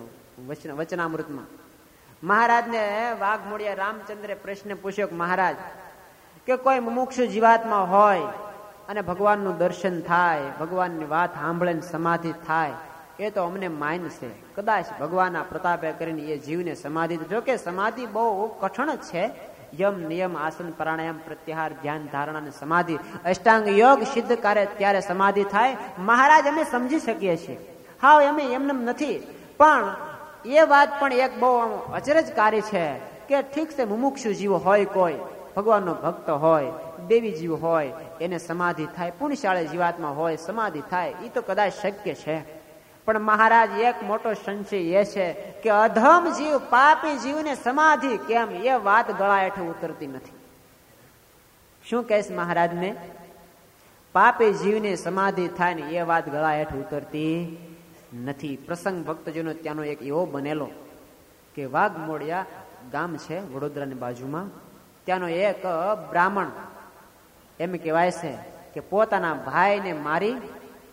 વચનામૃતમાં મહારાજને વાઘમોડિયા રામચંદ્રે પ્રશ્ન પૂછ્યો કે મહારાજ, કે કોઈ મુમુક્ષુ જીવાત્મા હોય અને ભગવાનનું દર્શન થાય, ભગવાનની વાત સાંભળે સમાધિ થાય, એ તો અમને માન છે. કદાચ ભગવાનના પ્રતાપે કરીને એ જીવને સમાધિ, જો કે સમાધિ બહુ કઠણ જ છે. યમ નિયમ આસન પ્રાણાયામ પ્રત્યાહાર ધ્યાન ધારણા અને સમાધિ અષ્ટાંગ યોગ સિદ્ધ કરે ત્યારે સમાધિ થાય. મહારાજ અમે સમજી શકીએ છીએ, હા અમે એમને નથી, પણ એ વાત પણ એક બહુ અચરજકારી છે કે ઠીક છે મુમુક્ષુ જીવ હોય, કોઈ ભગવાનનો ભક્ત હોય, દેવી જીવ હોય, એને સમાધિ થાય, પુણ્યશાળી જીવાત્મા હોય સમાધિ થાય, એ તો કદાચ શક્ય છે. પણ મહારાજ એક મોટો સંશય એ છે કે અધમ જીવ, પાપી જીવને સમાધિ કેમ, એ વાત ગળા હેઠે ઉતરતી નથી. શું કહેશ મહારાજને? પાપી જીવને સમાધિ થાય ને એ વાત ગળા હેઠ ઉતરતી નથી. પ્રસંગ ભક્તજનો ત્યાંનો એક એવો બનેલો કે વાઘમોડિયા ગામ છે વડોદરાની બાજુમાં, ત્યાંનો એક બ્રાહ્મણ એમ કહેવાય છે કે પોતાના ભાઈને મારી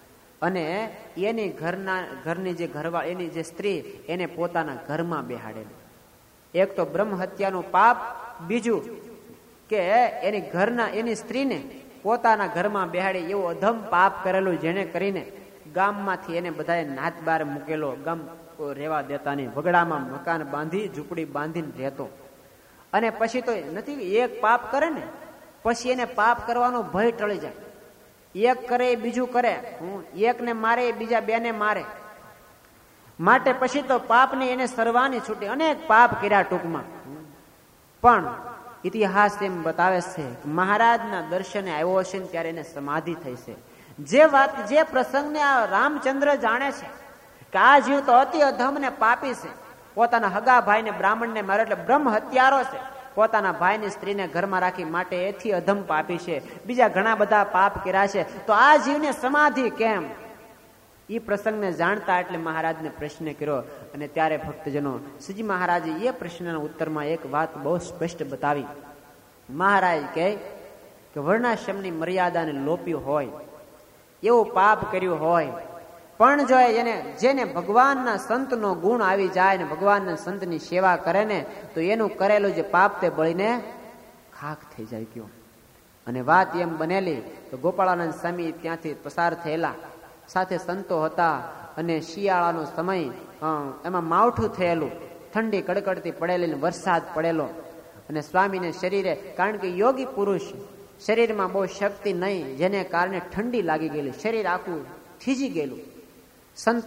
અને એની ઘરની જે ઘરવાળી એની જે સ્ત્રી એને પોતાના ઘરમાં બેહાડેલી. એક તો બ્રહ્મ હત્યાનું પાપ, બીજું કે એની સ્ત્રીને પોતાના ઘરમાં બેહાડી એવું અધમ પાપ કરેલું, જેને કરીને ગામમાંથી એને બધાએ નાત બાર મૂકેલો. ગામ રહેવા દેતા નહીં, વગડામાં મકાન બાંધી ઝૂંપડી બાંધીને રહેતો. અને પછી તો નથી, એક પાપ કરે ને પછી એને પાપ કરવાનો ભય ટળી જાય. એક કરે બીજું કરે, એકને મારે બીજા બેને મારે, માટે પછી તો પાપની એને સરવાની છૂટી. અનેક પાપ કર્યા ટૂંકમાં. પણ ઇતિહાસ એમ બતાવે છે મહારાજના દર્શને આવ્યો છે ને ત્યારે એને સમાધિ થઈ છે. જે પ્રસંગને આ રામચંદ્ર જાણે છે કે આ જીવ તો અતિ અધમ ને પાપી છે, પોતાના હગા ભાઈને બ્રાહ્મણને મારે એટલે બ્રહ્મ હત્યારો છે, પોતાના ભાઈની સ્ત્રીને ઘરમાં રાખી માટે એથી અધમ પાપી છે, બીજા ઘણા બધા પાપ કર્યા છે, તો આ જીવને સમાધિ કેમ? એ પ્રસંગને જાણતા એટલે મહારાજને પ્રશ્ન કર્યો. અને ત્યારે ભક્તજનો શ્રીજી મહારાજે એ પ્રશ્નના ઉત્તરમાં એક વાત બહુ સ્પષ્ટ બતાવી. મહારાજ કહે કે વર્ણાશ્રમની મર્યાદાને લોપ્યું હોય, એવું પાપ કર્યું હોય, પણ જો જેને ભગવાનના સંતનો ગુણ આવી જાય ને ભગવાનના સંતની સેવા કરે ને તો એનું કરેલું જે પાપ તે બળીને ખાખ થઈ જાય ગયો. અને વાત એમ બનેલી તો ગોપાળાનંદ સ્વામી ત્યાંથી પસાર થયેલા, સાથે સંતો હતા, અને શિયાળાનો સમય, એમાં માવઠું થયેલું, ઠંડી કડકડતી પડેલી, વરસાદ પડેલો. અને સ્વામીને શરીરે, કારણ કે યોગી પુરુષ શરીરમાં બહુ શક્તિ નહીં, જેને કારણે ઠંડી લાગી ગયેલી, શરીર આખું થીજી ગયેલું. સંતો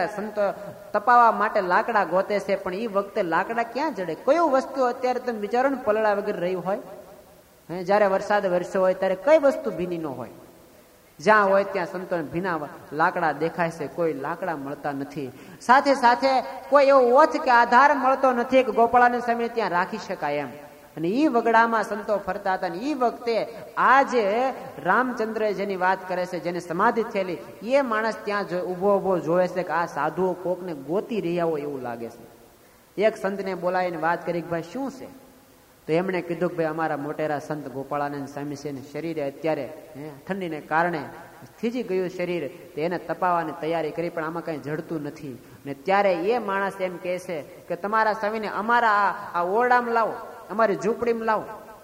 તપાવવા માટે લાકડા ગોતે છે, પણ એ વખતે લાકડા ક્યાં જડે? કયું વસ્તુ અત્યારે તમે વિચારો ને પલળા વગર રહ્યું હોય? જયારે વરસાદ વરસ્યો હોય ત્યારે કઈ વસ્તુ ભીની ન હોય? જ્યાં હોય ત્યાં સંતોને ભીના લાકડા દેખાય છે, કોઈ લાકડા મળતા નથી. સાથે સાથે કોઈ એવો ઓથ કે આધાર મળતો નથી કે ગોપાળાનંદ સ્વામીને ત્યાં રાખી શકાય એમ. અને ઈ વગડામાં સંતો ફરતા હતા. ને ઈ વખતે આ જે રામચંદ્ર જેની વાત કરે છે, જેને સમાધિ થયેલી, એ માણસ ત્યાં ઉભો જોવે છે કે આ સાધુઓ કોકને ગોતી રહ્યા હોય એવું લાગે છે. એક સંતને બોલાવીને વાત કરી કે ભાઈ શું છે? તો એમણે કીધું કે ભાઈ અમારા મોટેરા સંત ગોપાળાનંદ સ્વામી છે ને શરીરે અત્યારે ઠંડીને કારણે થીજી ગયું શરીર, તો એને તપાવવાની તૈયારી કરી, પણ આમાં કઈ જડતું નથી. ને ત્યારે એ માણસ એમ કહે છે કે તમારા સ્વામીને અમારા આ ઓરડામાં લાવો, અમારી ઝૂંપડીમાં લાવો.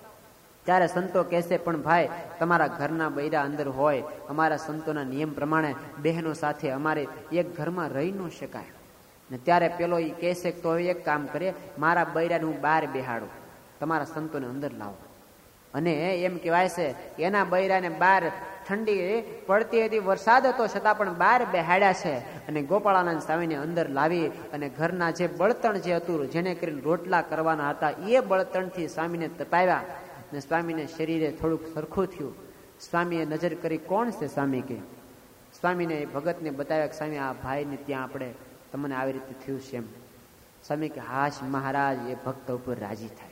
ત્યારે સંતો કહેશે પણ ભાઈ તમારા ઘરના બૈરા અંદર હોય, અમારા સંતોના નિયમ પ્રમાણે બહેનો સાથે અમારે એક ઘરમાં રહી ન શકાય. ને ત્યારે પેલો એ કહેશે તો હવે એક કામ કરીએ, મારા બૈરાને હું બહાર બેહાડું, તમારા સંતોને અંદર લાવો. અને એમ કહેવાય છે એના બૈરાને બહાર ઠંડી પડતી હતી, વરસાદ હતો છતાં પણ બહાર બેહાડ્યા છે. અને ગોપાળાનંદ સ્વામીને અંદર લાવી અને ઘરના જે બળતણ જે હતું, જેને કરીને રોટલા કરવાના હતા, એ બળતણથી સ્વામીને તપાવ્યા. અને સ્વામીને શરીરે થોડુંક સરખું થયું. સ્વામીએ નજર કરી, કોણ છે સ્વામી? કે સ્વામીને ભગતને બતાવ્યા કે સ્વામી આ ભાઈને ત્યાં આપણે તમને આવી રીતે થયું છે એમ. સ્વામી કે હાશ મહારાજ એ ભક્ત ઉપર રાજી થાય.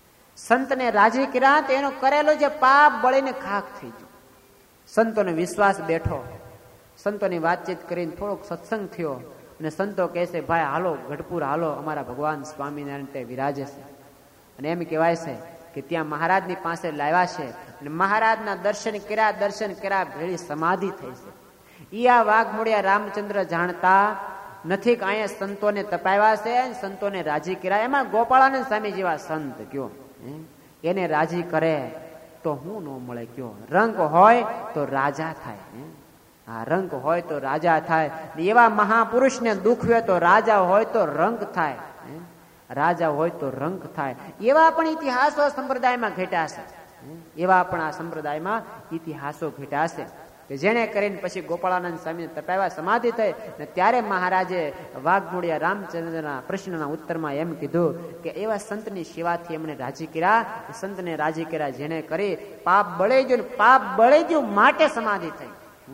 સંતને રાજી કર્યા તો એનો કરેલો જે પાપ બળીને ખાખ થઈ ગયું. સંતોને વિશ્વાસ બેઠો, સંતોની વાતચીત કરીને થોડોક સત્સંગ થયો. અને સંતો કહે છે ભાઈ હાલો ગઢપુર હાલો, અમારા ભગવાન સ્વામિનારાયણ તે વિરાજે છે. અને એમ કહેવાય છે કે ત્યાં મહારાજની પાસે લાવ્યા છે. અને મહારાજના દર્શન કર્યા ભેળી સમાધિ થઈ છે. ઈ આ વાઘમોડિયા રામચંદ્ર જાણતા નથી કે અહીંયા સંતોને તપાવ્યા છે, સંતોને રાજી કર્યા. એમાં ગોપાળાનંદ સ્વામી જેવા સંત કયો એને રાજી કરે તો હું ન મળે કયો? રંગ હોય તો રાજા થાય. આ રંગ હોય તો રાજા થાય. એવા મહાપુરુષને દુખવે તો રાજા હોય તો રંગ થાય, રાજા હોય તો રંગ થાય. એવા પણ ઇતિહાસો સંપ્રદાયમાં ઘટ્યા છે. એવા પણ આ સંપ્રદાયમાં ઇતિહાસો ઘટ્યા છે કે જેને કરીને પછી ગોપાળાનંદ સ્વામીને તપાવ્યા, સમાધિ થઈ. ને ત્યારે મહારાજે વાઘમોડિયા રામચંદ્રના પ્રશ્નના ઉત્તરમાં એમ કીધું કે એવા સંતની સેવાથી એમણે રાજી કર્યા, સંતને રાજી કર્યા જેને કરી પાપ બળી ગયું. પાપ બળી ગયું માટે સમાધિ થઈ.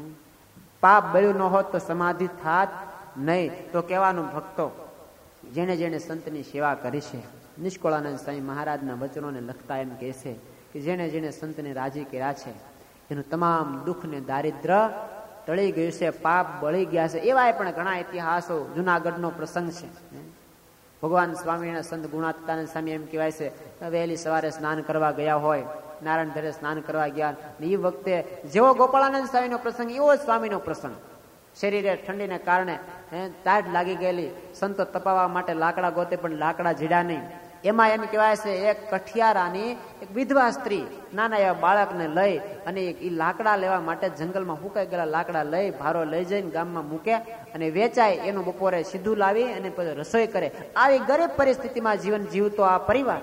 પાપ બળ્યું ન હોત તો સમાધિ થાત નહીં. તો કહેવાનું ભક્તો જેને જેને સંતની સેવા કરી છે, નિષ્કળાનંદ સ્વામી મહારાજના વચનોને લખતા એમ કહે છે કે જેને જેને સંતને રાજી કર્યા છે એનું તમામ દુઃખ ને દારિદ્ર ટળી ગયું છે, પાપ બળી ગયા છે. એવા પણ ઘણા ઇતિહાસો, જુનાગઢનો પ્રસંગ છે. ભગવાન સ્વામિનારાયણ સંત ગુણાતીતાનંદ સ્વામી એમ કહેવાય છે વહેલી સવારે સ્નાન કરવા ગયા હોય, નારાયણ ધરે સ્નાન કરવા ગયા. એ વખતે જેવો ગોપાળાનંદ સ્વામીનો પ્રસંગ એવો જ સ્વામીનો પ્રસંગ. શરીરે ઠંડીને કારણે ટાઢ લાગી ગયેલી, સંતો તપાવવા માટે લાકડા ગોતે પણ લાકડા જીડા નહીં. એમાં એમ કહેવાય છે એક કઠિયારાની એક વિધવા સ્ત્રી નાના એવા બાળકને લઈ અને એ લાકડા લેવા માટે જંગલમાં હુકાઈ ગયેલા લાકડા લઈ ભારો લઈ જઈને ગામમાં મૂકે અને વેચાય એનું બપોરે સીધું લાવી અને પછી રસોઈ કરે. આવી ગરીબ પરિસ્થિતિમાં જીવન જીવતો આ પરિવાર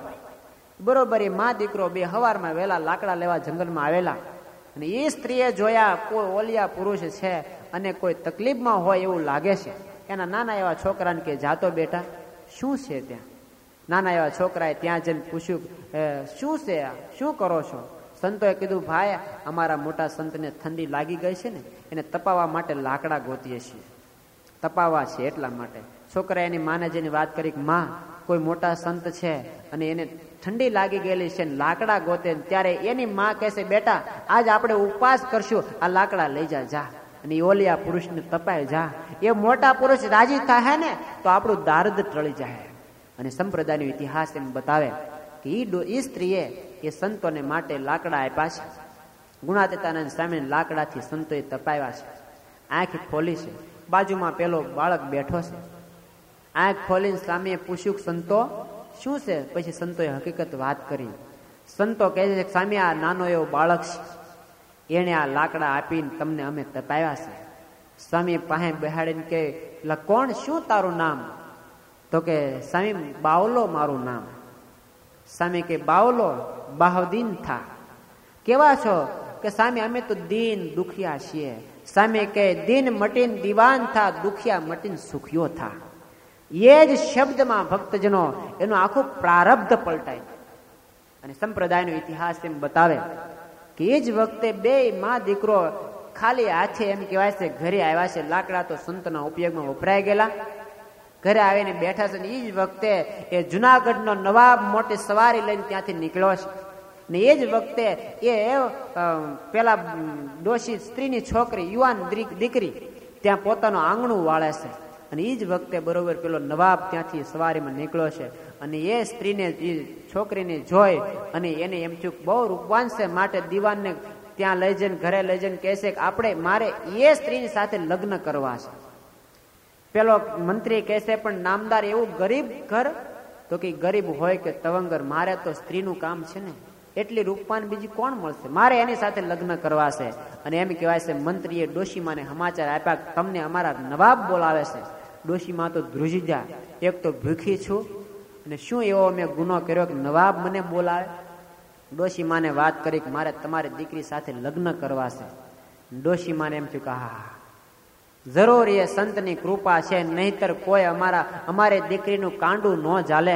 બરોબર એ મા દીકરો બે હવારમાં વહેલા લાકડા લેવા જંગલમાં આવેલા અને એ સ્ત્રીએ જોયા કોઈ ઓલિયા પુરુષ છે અને કોઈ તકલીફમાં હોય એવું લાગે છે. એના નાના એવા છોકરાને કે જાતો બેટા શું છે ત્યાં. નાના એવા છોકરાએ ત્યાં જઈને પૂછ્યું શું છે, શું કરો છો? સંતોએ કીધું ભાઈ અમારા મોટા સંતને ઠંડી લાગી ગઈ છે ને એને તપાવવા માટે લાકડા ગોતીએ છીએ, તપાવવા છે એટલા માટે. છોકરાએ એની માને જઈને વાત કરી કે માં કોઈ મોટા સંત છે અને એને ઠંડી લાગી ગયેલી છે ને લાકડા ગોતે. ત્યારે એની માં કહેશે બેટા આજ આપણે ઉપવાસ કરશું, આ લાકડા લઈ જા અને ઓલિયા પુરુષને તપાય જા. એ મોટા પુરુષ રાજી થાય ને તો આપણું દાર્દ ટળી જાય. અને સંપ્રદાયનો ઇતિહાસ એમ બતાવે કે એ સ્ત્રીએ એ સંતોને માટે લાકડા આપ્યા છે. ગુણાતીતાનંદ સ્વામી લાકડાથી સંતોએ તપાવ્યા છે. આંખ ખોલી છે, બાજુમાં પેલો બાળક બેઠો છે. આંખ ખોલીને સ્વામીએ પૂછ્યું સંતો શું છે? પછી સંતોએ હકીકત વાત કરી. સંતો કહે છે સ્વામી આ નાનો એવો બાળક છે, એને આ લાકડા આપીને તમને અમે તપાવ્યા છે. સ્વામી પાસે બેહાડીને કે કોણ, શું તારું નામ? તો કે સ્વામી બાવલો મારું નામ. સ્વામી કે બાવલો બાહુદીન થા. કેવા છો? કે સ્વામી અમે તો દીન દુખિયા છીએ. સ્વામી કે દીન મટીન દીવાન થા, દુખિયા મટીન સુખિયો થા. એ જ શબ્દમાં ભક્તજનો એનો આખો પ્રારબ્ધ પલટાય. અને સંપ્રદાયનો ઇતિહાસ એમ બતાવે કે એ જ વખતે બે માં દીકરો ખાલી હાથે એમ કહેવાય છે ઘરે આવ્યા છે. લાકડા તો સંતના ઉપયોગમાં વપરાઈ ગયેલા. ઘરે આવીને બેઠા છે. એ જ વખતે એ જુનાગઢનો નવાબ મોટી સવારી લઈને ત્યાંથી નીકળ્યો છે. ને એ જ વખતે એ પેલા ડોશી સ્ત્રીની છોકરી યુવાન દીકરી ત્યાં પોતાનું આંગણું વાળે છે. અને એ જ વખતે બરોબર પેલો નવાબ ત્યાંથી સવારીમાં નીકળ્યો છે. અને એ સ્ત્રીને એ છોકરીને જોઈ અને એને એમ થયું બહુ રૂપવાન છે, માટે દીવાનને ત્યાં લઈ જઈને ઘરે લઈ જઈને કહેશે કે આપણે મારે એ સ્ત્રીની સાથે લગ્ન કરવા છે. પેલો મંત્રી કહેશે પણ નામદાર એવું ગરીબ ઘર? તો કે ગરીબ હોય કે તવંગર, મારે તો સ્ત્રીનું કામ છે ને, એટલી રૂપવાન બીજી કોણ મળશે, મારે એની સાથે લગ્ન કરવા છે. અને એમ કહેવાય છે મંત્રીએ ડોશીમાને સમાચાર આપ્યા તમને અમારા નવાબ બોલાવે છે. ડોશીમા તો ધ્રુજી જા, એક તો ભૂખી છું અને શું એવો મેં ગુનો કર્યો કે નવાબ મને બોલાવે? ડોશીમાને વાત કરી કે મારે તમારી દીકરી સાથે લગ્ન કરવા છે. ડોશીમાને એમ થયું કે હા જરૂર એ સંતની કૃપા છે, નહીતર કોઈ અમારી દીકરીનું કાંડું ન ચાલે.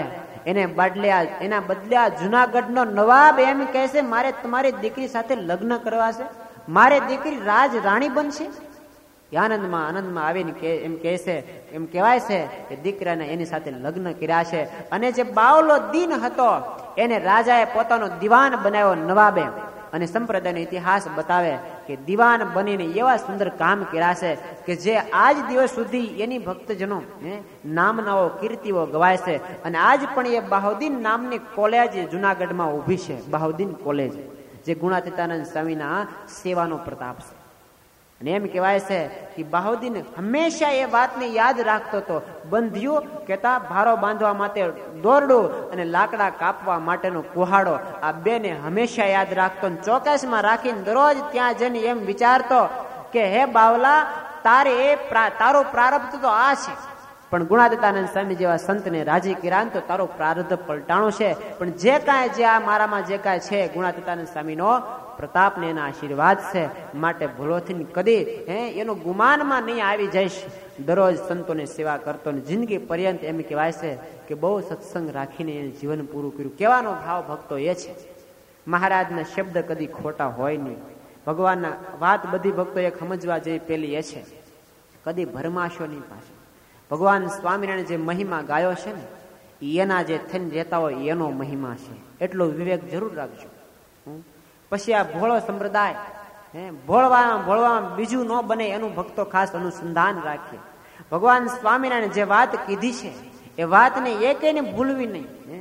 એના બદલે આ જુનાગઢનો નવાબ એમ કહેશે મારે તમારી દીકરી સાથે લગ્ન કરવા છે, મારે દીકરી રાજ રાણી બનશે. આનંદમાં આવીને એમ કહેશે, એમ કહેવાય છે કે દીકરાને એની સાથે લગ્ન કર્યા છે. અને જે બાવલો દીન હતો એને રાજાએ પોતાનો દીવાન બનાવ્યો નવાબે. અને સંપ્રદાયનો ઇતિહાસ બતાવે કે દીવાન બનીને એવા સુંદર કામ કર્યા છે કે જે આજ દિવસ સુધી એની ભક્તજનો નામનાઓ કીર્તિઓ ગવાય છે. અને આજ પણ એ બાહુદીન નામની કોલેજ જુનાગઢમાં ઊભી છે, બાહુદીન કોલેજ, જે ગુણાતીતાનંદ સ્વામીના સેવાનો પ્રતાપ છે. અને એમ કહેવાય છે કે બાહુદીન હંમેશા એ વાતને યાદ રાખતો હતો. બંધિયું કહેતા ભારો બાંધવા માટે દોરડું અને લાકડા કાપવા માટેનો કુહાડો, આ બેને હંમેશા યાદ રાખતો. ચોકસમાં રાખીને દરરોજ ત્યાં જઈને એમ વિચારતો કે હે બાવલા તારો પ્રારબ્ધ તો આ છે, પણ ગુણાતીતાનંદ સ્વામી જેવા સંતને રાજી કર્યા તો તારો પ્રારબ્ધ પલટાણો છે. પણ જે કાંઈ જે આ મારામાં જે કાંઈ છે ગુણાતીતાનંદ સ્વામીનો પ્રતાપ ને એના આશીર્વાદ છે, માટે ભૂલોથી કદી એનો ગુમાનમાં નહીં આવી જઈશ. દરરોજ સંતોની સેવા કરતો ને જિંદગી પર્યંત એમ કહેવાય છે કે બહુ સત્સંગ રાખીને એને જીવન પૂરું કર્યું. કેવાનો ભાવ ભક્તો એ છે. મહારાજના શબ્દ કદી ખોટા હોય નહીં. ભગવાનના વાત બધી ભક્તો એક સમજવા જેવી પેલી એ છે, કદી ભરમાશો નહીં પાછો. ભગવાન સ્વામિનારાયણ જે મહિમા ગાયો છે ને એના જે થઈને રહેતા હોય એનો મહિમા છે, એટલો વિવેક જરૂર રાખજો. પછી આ ભોળો સંપ્રદાય ભોળવામાં બીજું ન બને એનું ભક્તો ખાસ અનુસંધાન રાખીએ. ભગવાન સ્વામિનારાયણ જે વાત કીધી છે એ વાતને એકેયને ભૂલવી નહીં.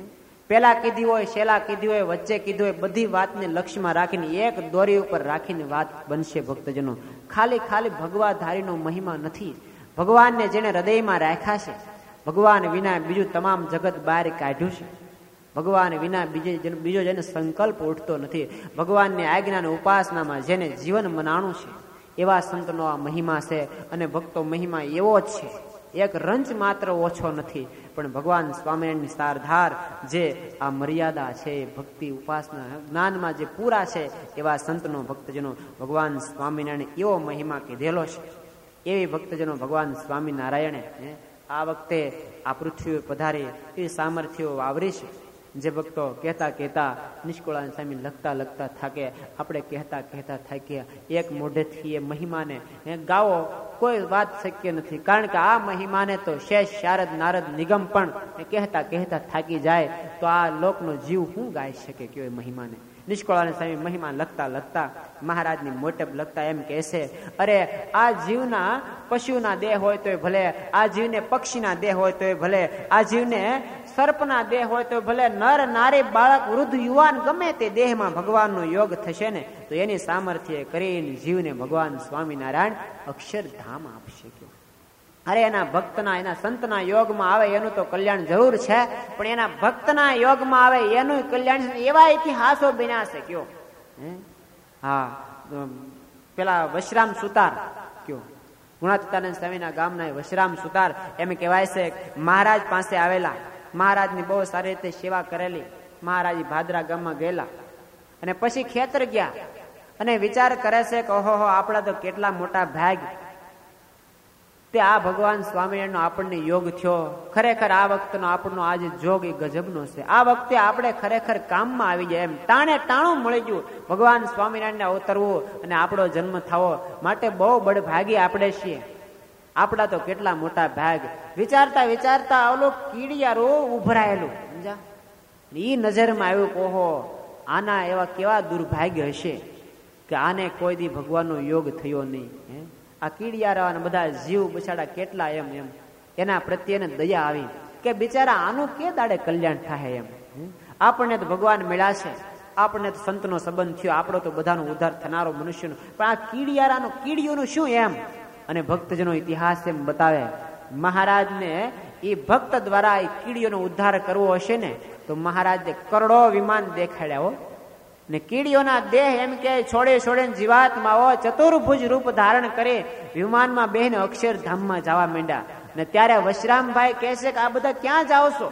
પેલા કીધી હોય, શેલા કીધી હોય, વચ્ચે કીધી હોય, બધી વાતને લક્ષ્યમાં રાખીને એક દોરી ઉપર રાખીને વાત બનશે ભક્તજનો. ખાલી ખાલી ભગવાધારીનો મહિમા નથી. ભગવાનને જેને હૃદયમાં રાખ્યા છે, ભગવાન વિના બીજું તમામ જગત બહાર કાઢ્યું છે. ભગવાન વિના બીજો જેને સંકલ્પ ઉઠતો નથી, ભગવાનની આજ્ઞાની ઉપાસનામાં જેને જીવન મનાણું છે, એવા સંતનો આ મહિમા છે. અને ભક્તો મહિમા એવો જ છે, એક રંચ માત્ર ઓછો નથી. પણ ભગવાન સ્વામિનારાયણની સારધાર જે આ મર્યાદા છે, ભક્તિ ઉપાસના જ્ઞાનમાં જે પૂરા છે, એવા સંતનો ભક્તજનો ભગવાન સ્વામિનારાયણ એવો મહિમા કીધેલો છે. એવી ભક્તજનો ભગવાન સ્વામિનારાયણે આ વખતે આ પૃથ્વી પધારી એ સામર્થ્યો વાવરી છે. જે ભક્તો કહેતા કહેતા નિષ્કુળાનંદ સ્વામી લખતા થાકે, આપણે કહેતા થાકીએ, એક મોઢેથી એ મહિમાને ગાવો કોઈ વાત શક્ય નથી. કારણ કે આ મહિમાને તો શેષ શારદ નારદ નિગમ પણ કહેતા થાકી જાય તો આ લોકનો જીવ શું ગાઈ શકે કયો એ મહિમાને. નિષ્કુળાનંદ સ્વામી મહિમા લખતા મહારાજની મોટપ લખતા એમ કહેશે, અરે આ જીવના પશુના દેહ હોય તોય ભલે, આ જીવને પક્ષીના દેહ હોય તોય ભલે, આ જીવને સર્પના દેહ હોય તો ભલે, નર નારી બાળક વૃદ્ધ યુવાન ગમે તે દેહમાં ભગવાનનો યોગ થશે ને તો એની સામર્થ્ય કરીને જીવને ભગવાન સ્વામિનારાયણ અક્ષરધામ આપશે. અરે એના ભક્તના એના સંતના યોગમાં આવે એનું તો કલ્યાણ જરૂર છે, પણ એના ભક્તના યોગમાં આવે એનું કલ્યાણ એવા ઇતિહાસો બન્યા છે કયો. હા, પેલા વશરામ સુતાર કયો, ગુણાતીતાનંદ સ્વામીના ગામના વશરામ સુતાર એમ કહેવાય છે. મહારાજ પાસે આવેલા, મહારાજની બહુ સારી રીતે સેવા કરેલી. મહારાજ ભાદરા ગામમાં ગયેલા અને પછી ખેતર ગયા અને વિચાર કરે છે કે ઓહો આપણા તો કેટલા મોટા ભાગ તે આ ભગવાન સ્વામિનારાયણનો આપણને યોગ થયો. ખરેખર આ વખતનો આપણનો આજે જોગ એ ગજબનો છે. આ વખતે આપણે ખરેખર કામમાં આવી જાય એમ ટાણું મળી ગયું ભગવાન સ્વામિનારાયણને અવતરવું અને આપણો જન્મ થવો માટે બહુ બળભાગી આપણે છીએ. આપડા તો કેટલા મોટા ભાગ. વિચારતા ઓલો કીડિયારો ઉભરાયેલું સમજા ઈ નજરમાં આવ્યું કે ઓહો આના એવા કેવા દુર્ભાગ્ય હશે કે આને કોઈ દી ભગવાનનો યોગ થયો નહીં. આ કીડિયારા બધા જીવ બચાડા કેટલા એમ એના પ્રત્યેને દયા આવી કે બિચારા આનું કે દાડે કલ્યાણ થાય એમ. આપણને તો ભગવાન મળ્યા છે, આપણને તો સંતનો સંબંધ થયો, આપણો તો બધાનો ઉદ્ધાર થનારો મનુષ્યનો, પણ આ કીડિયારાનો કીડિયોનું શું એમ. અને ભક્તજનો ઇતિહાસ એમ બતાવે મહારાજને એ ભક્ત દ્વારા એ કીડીઓનો ઉદ્ધાર કરવો હશે ને તો મહારાજે કરોડો વિમાન દેખાડ્યા ને કીડીઓના દેહ એમ કે છોડે જીવાત્માઓ ચતુર્ભુજ રૂપ ધારણ કરે વિમાનમાં બેહીને અક્ષરધામમાં જવા માંડ્યા. ને ત્યારે વશરામભાઈ કહે છે કે આ બધા ક્યાં જાઓ છો?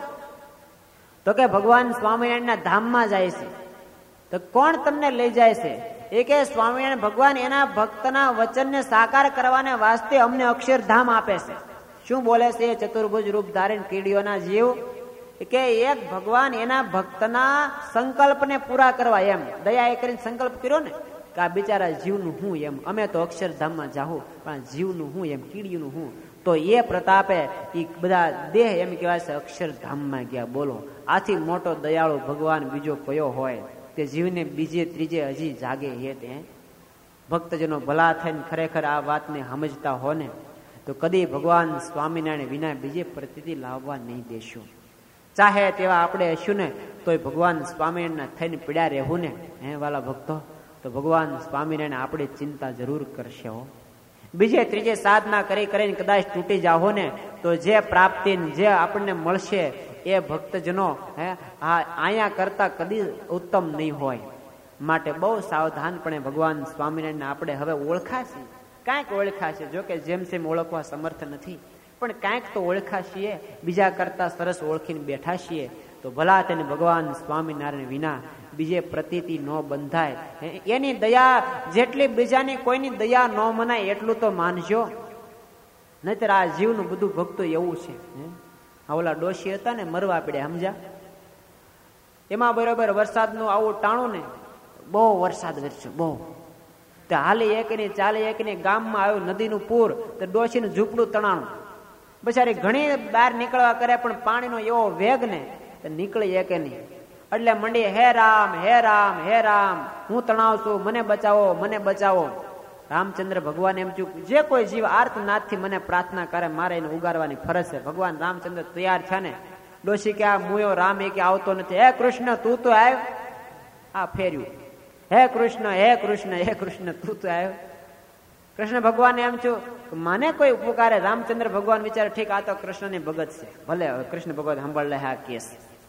તો કે ભગવાન સ્વામિનારાયણના ધામમાં જાય છે. તો કોણ તમને લઈ જાય છે? એ કે સ્વામિનારાયણ ભગવાન એના ભક્તના વચનને સાકાર કરવાને વાસ્તે અમને અક્ષરધામ આપે છે. શું બોલે છે એ ચતુર્ભુજ રૂપ ધારણ કીડીઓના જીવ? કે એક ભગવાન એના ભક્તના સંકલ્પને પૂરા કરવા એમ દયા એ કરીને સંકલ્પ કર્યો ને કે આ બિચારા જીવનું હું એમ, અમે તો અક્ષરધામમાં જાહું પણ જીવનું હું એમ, કીડીનું હું. તો એ પ્રતાપે એ બધા દેહ એમ કહેવાય છે અક્ષરધામમાં ગયા. બોલો આથી મોટો દયાળુ ભગવાન બીજો કયો હોય તે જીવને બીજે ત્રીજે હજી જાગે હે તે. ભક્તજનો ભલા થઈને ખરેખર આ વાતને સમજતા હો ને તો કદી ભગવાન સ્વામિનારાયણ વિના બીજે પ્રતિથી લાવવા નહીં દેશો. ચાહે તેવા આપણે હશું ને તોય ભગવાન સ્વામિનારાયણના થઈને પીડ્યા રહેવું ને હે વાલા ભક્તો તો ભગવાન સ્વામિનારાયણ આપણી ચિંતા જરૂર કરશે હો. બીજે ત્રીજે સાધના કરીને કદાચ તૂટી જાઓ ને તો જે પ્રાપ્તિ જે આપણને મળશે એ ભક્તજનો અહીંયા કરતા કદી ઉત્તમ નહીં હોય. માટે બહુ સાવધાનપણે ભગવાન સ્વામિનારાયણને આપણે હવે ઓળખાશે, કાંઈક ઓળખાશે. જો કે જેમ તેમ ઓળખવા સમર્થ નથી પણ કાંઈક તો ઓળખાશીએ, બીજા કરતા સરસ ઓળખીને બેઠા છીએ. તો ભલા તેને ભગવાન સ્વામિનારાયણ વિના બીજે પ્રતીતિ ન બંધાય. એની દયા જેટલી બીજાની કોઈની દયા ન મનાય એટલું તો માનજો. નહીતર આ જીવનું બધું ભક્તો એવું છે. ઓલા ડોશી હતા ને મરવા પડ્યા સમજ્યા, એમાં બરોબર વરસાદનું આવું ટાણું ને બહુ વરસાદ વરસ્યો બહુ. તે હાલી એકની ચાલે એકની ગામમાં આવ્યું નદીનું પૂર, તો ડોશીનું ઝૂંપડું તણાણું. બચારી ઘણી બહાર નીકળવા કરે પણ પાણીનો એવો વેગ ને નીકળી એકે નહીં. એટલે મંડી હે રામ હે રામ હે રામ, હું તણાવ છું, મને બચાવો મને બચાવો. રામચંદ્ર ભગવાન એમ ચૂક જે કોઈ જીવ આર્તનાદથી મને પ્રાર્થના કરે મારે એને ઉગારવાની ફરજ છે. ભગવાન રામચંદ્ર તૈયાર છે ને ડોશી કે આ મુયો રામ એ કે આવતો નથી. હે કૃષ્ણ તું તો આવ. આ ફેર્યું, હે કૃષ્ણ હે કૃષ્ણ હે કૃષ્ણ તું તો આવ્યો. કૃષ્ણ ભગવાન એમ છું મને કોઈ ઉપકારે. રામચંદ્ર ભગવાન વિચારે ઠીક આ તો કૃષ્ણની ભગત છે, ભલે હવે કૃષ્ણ ભગવાન સાંભળ લે આ કેસ.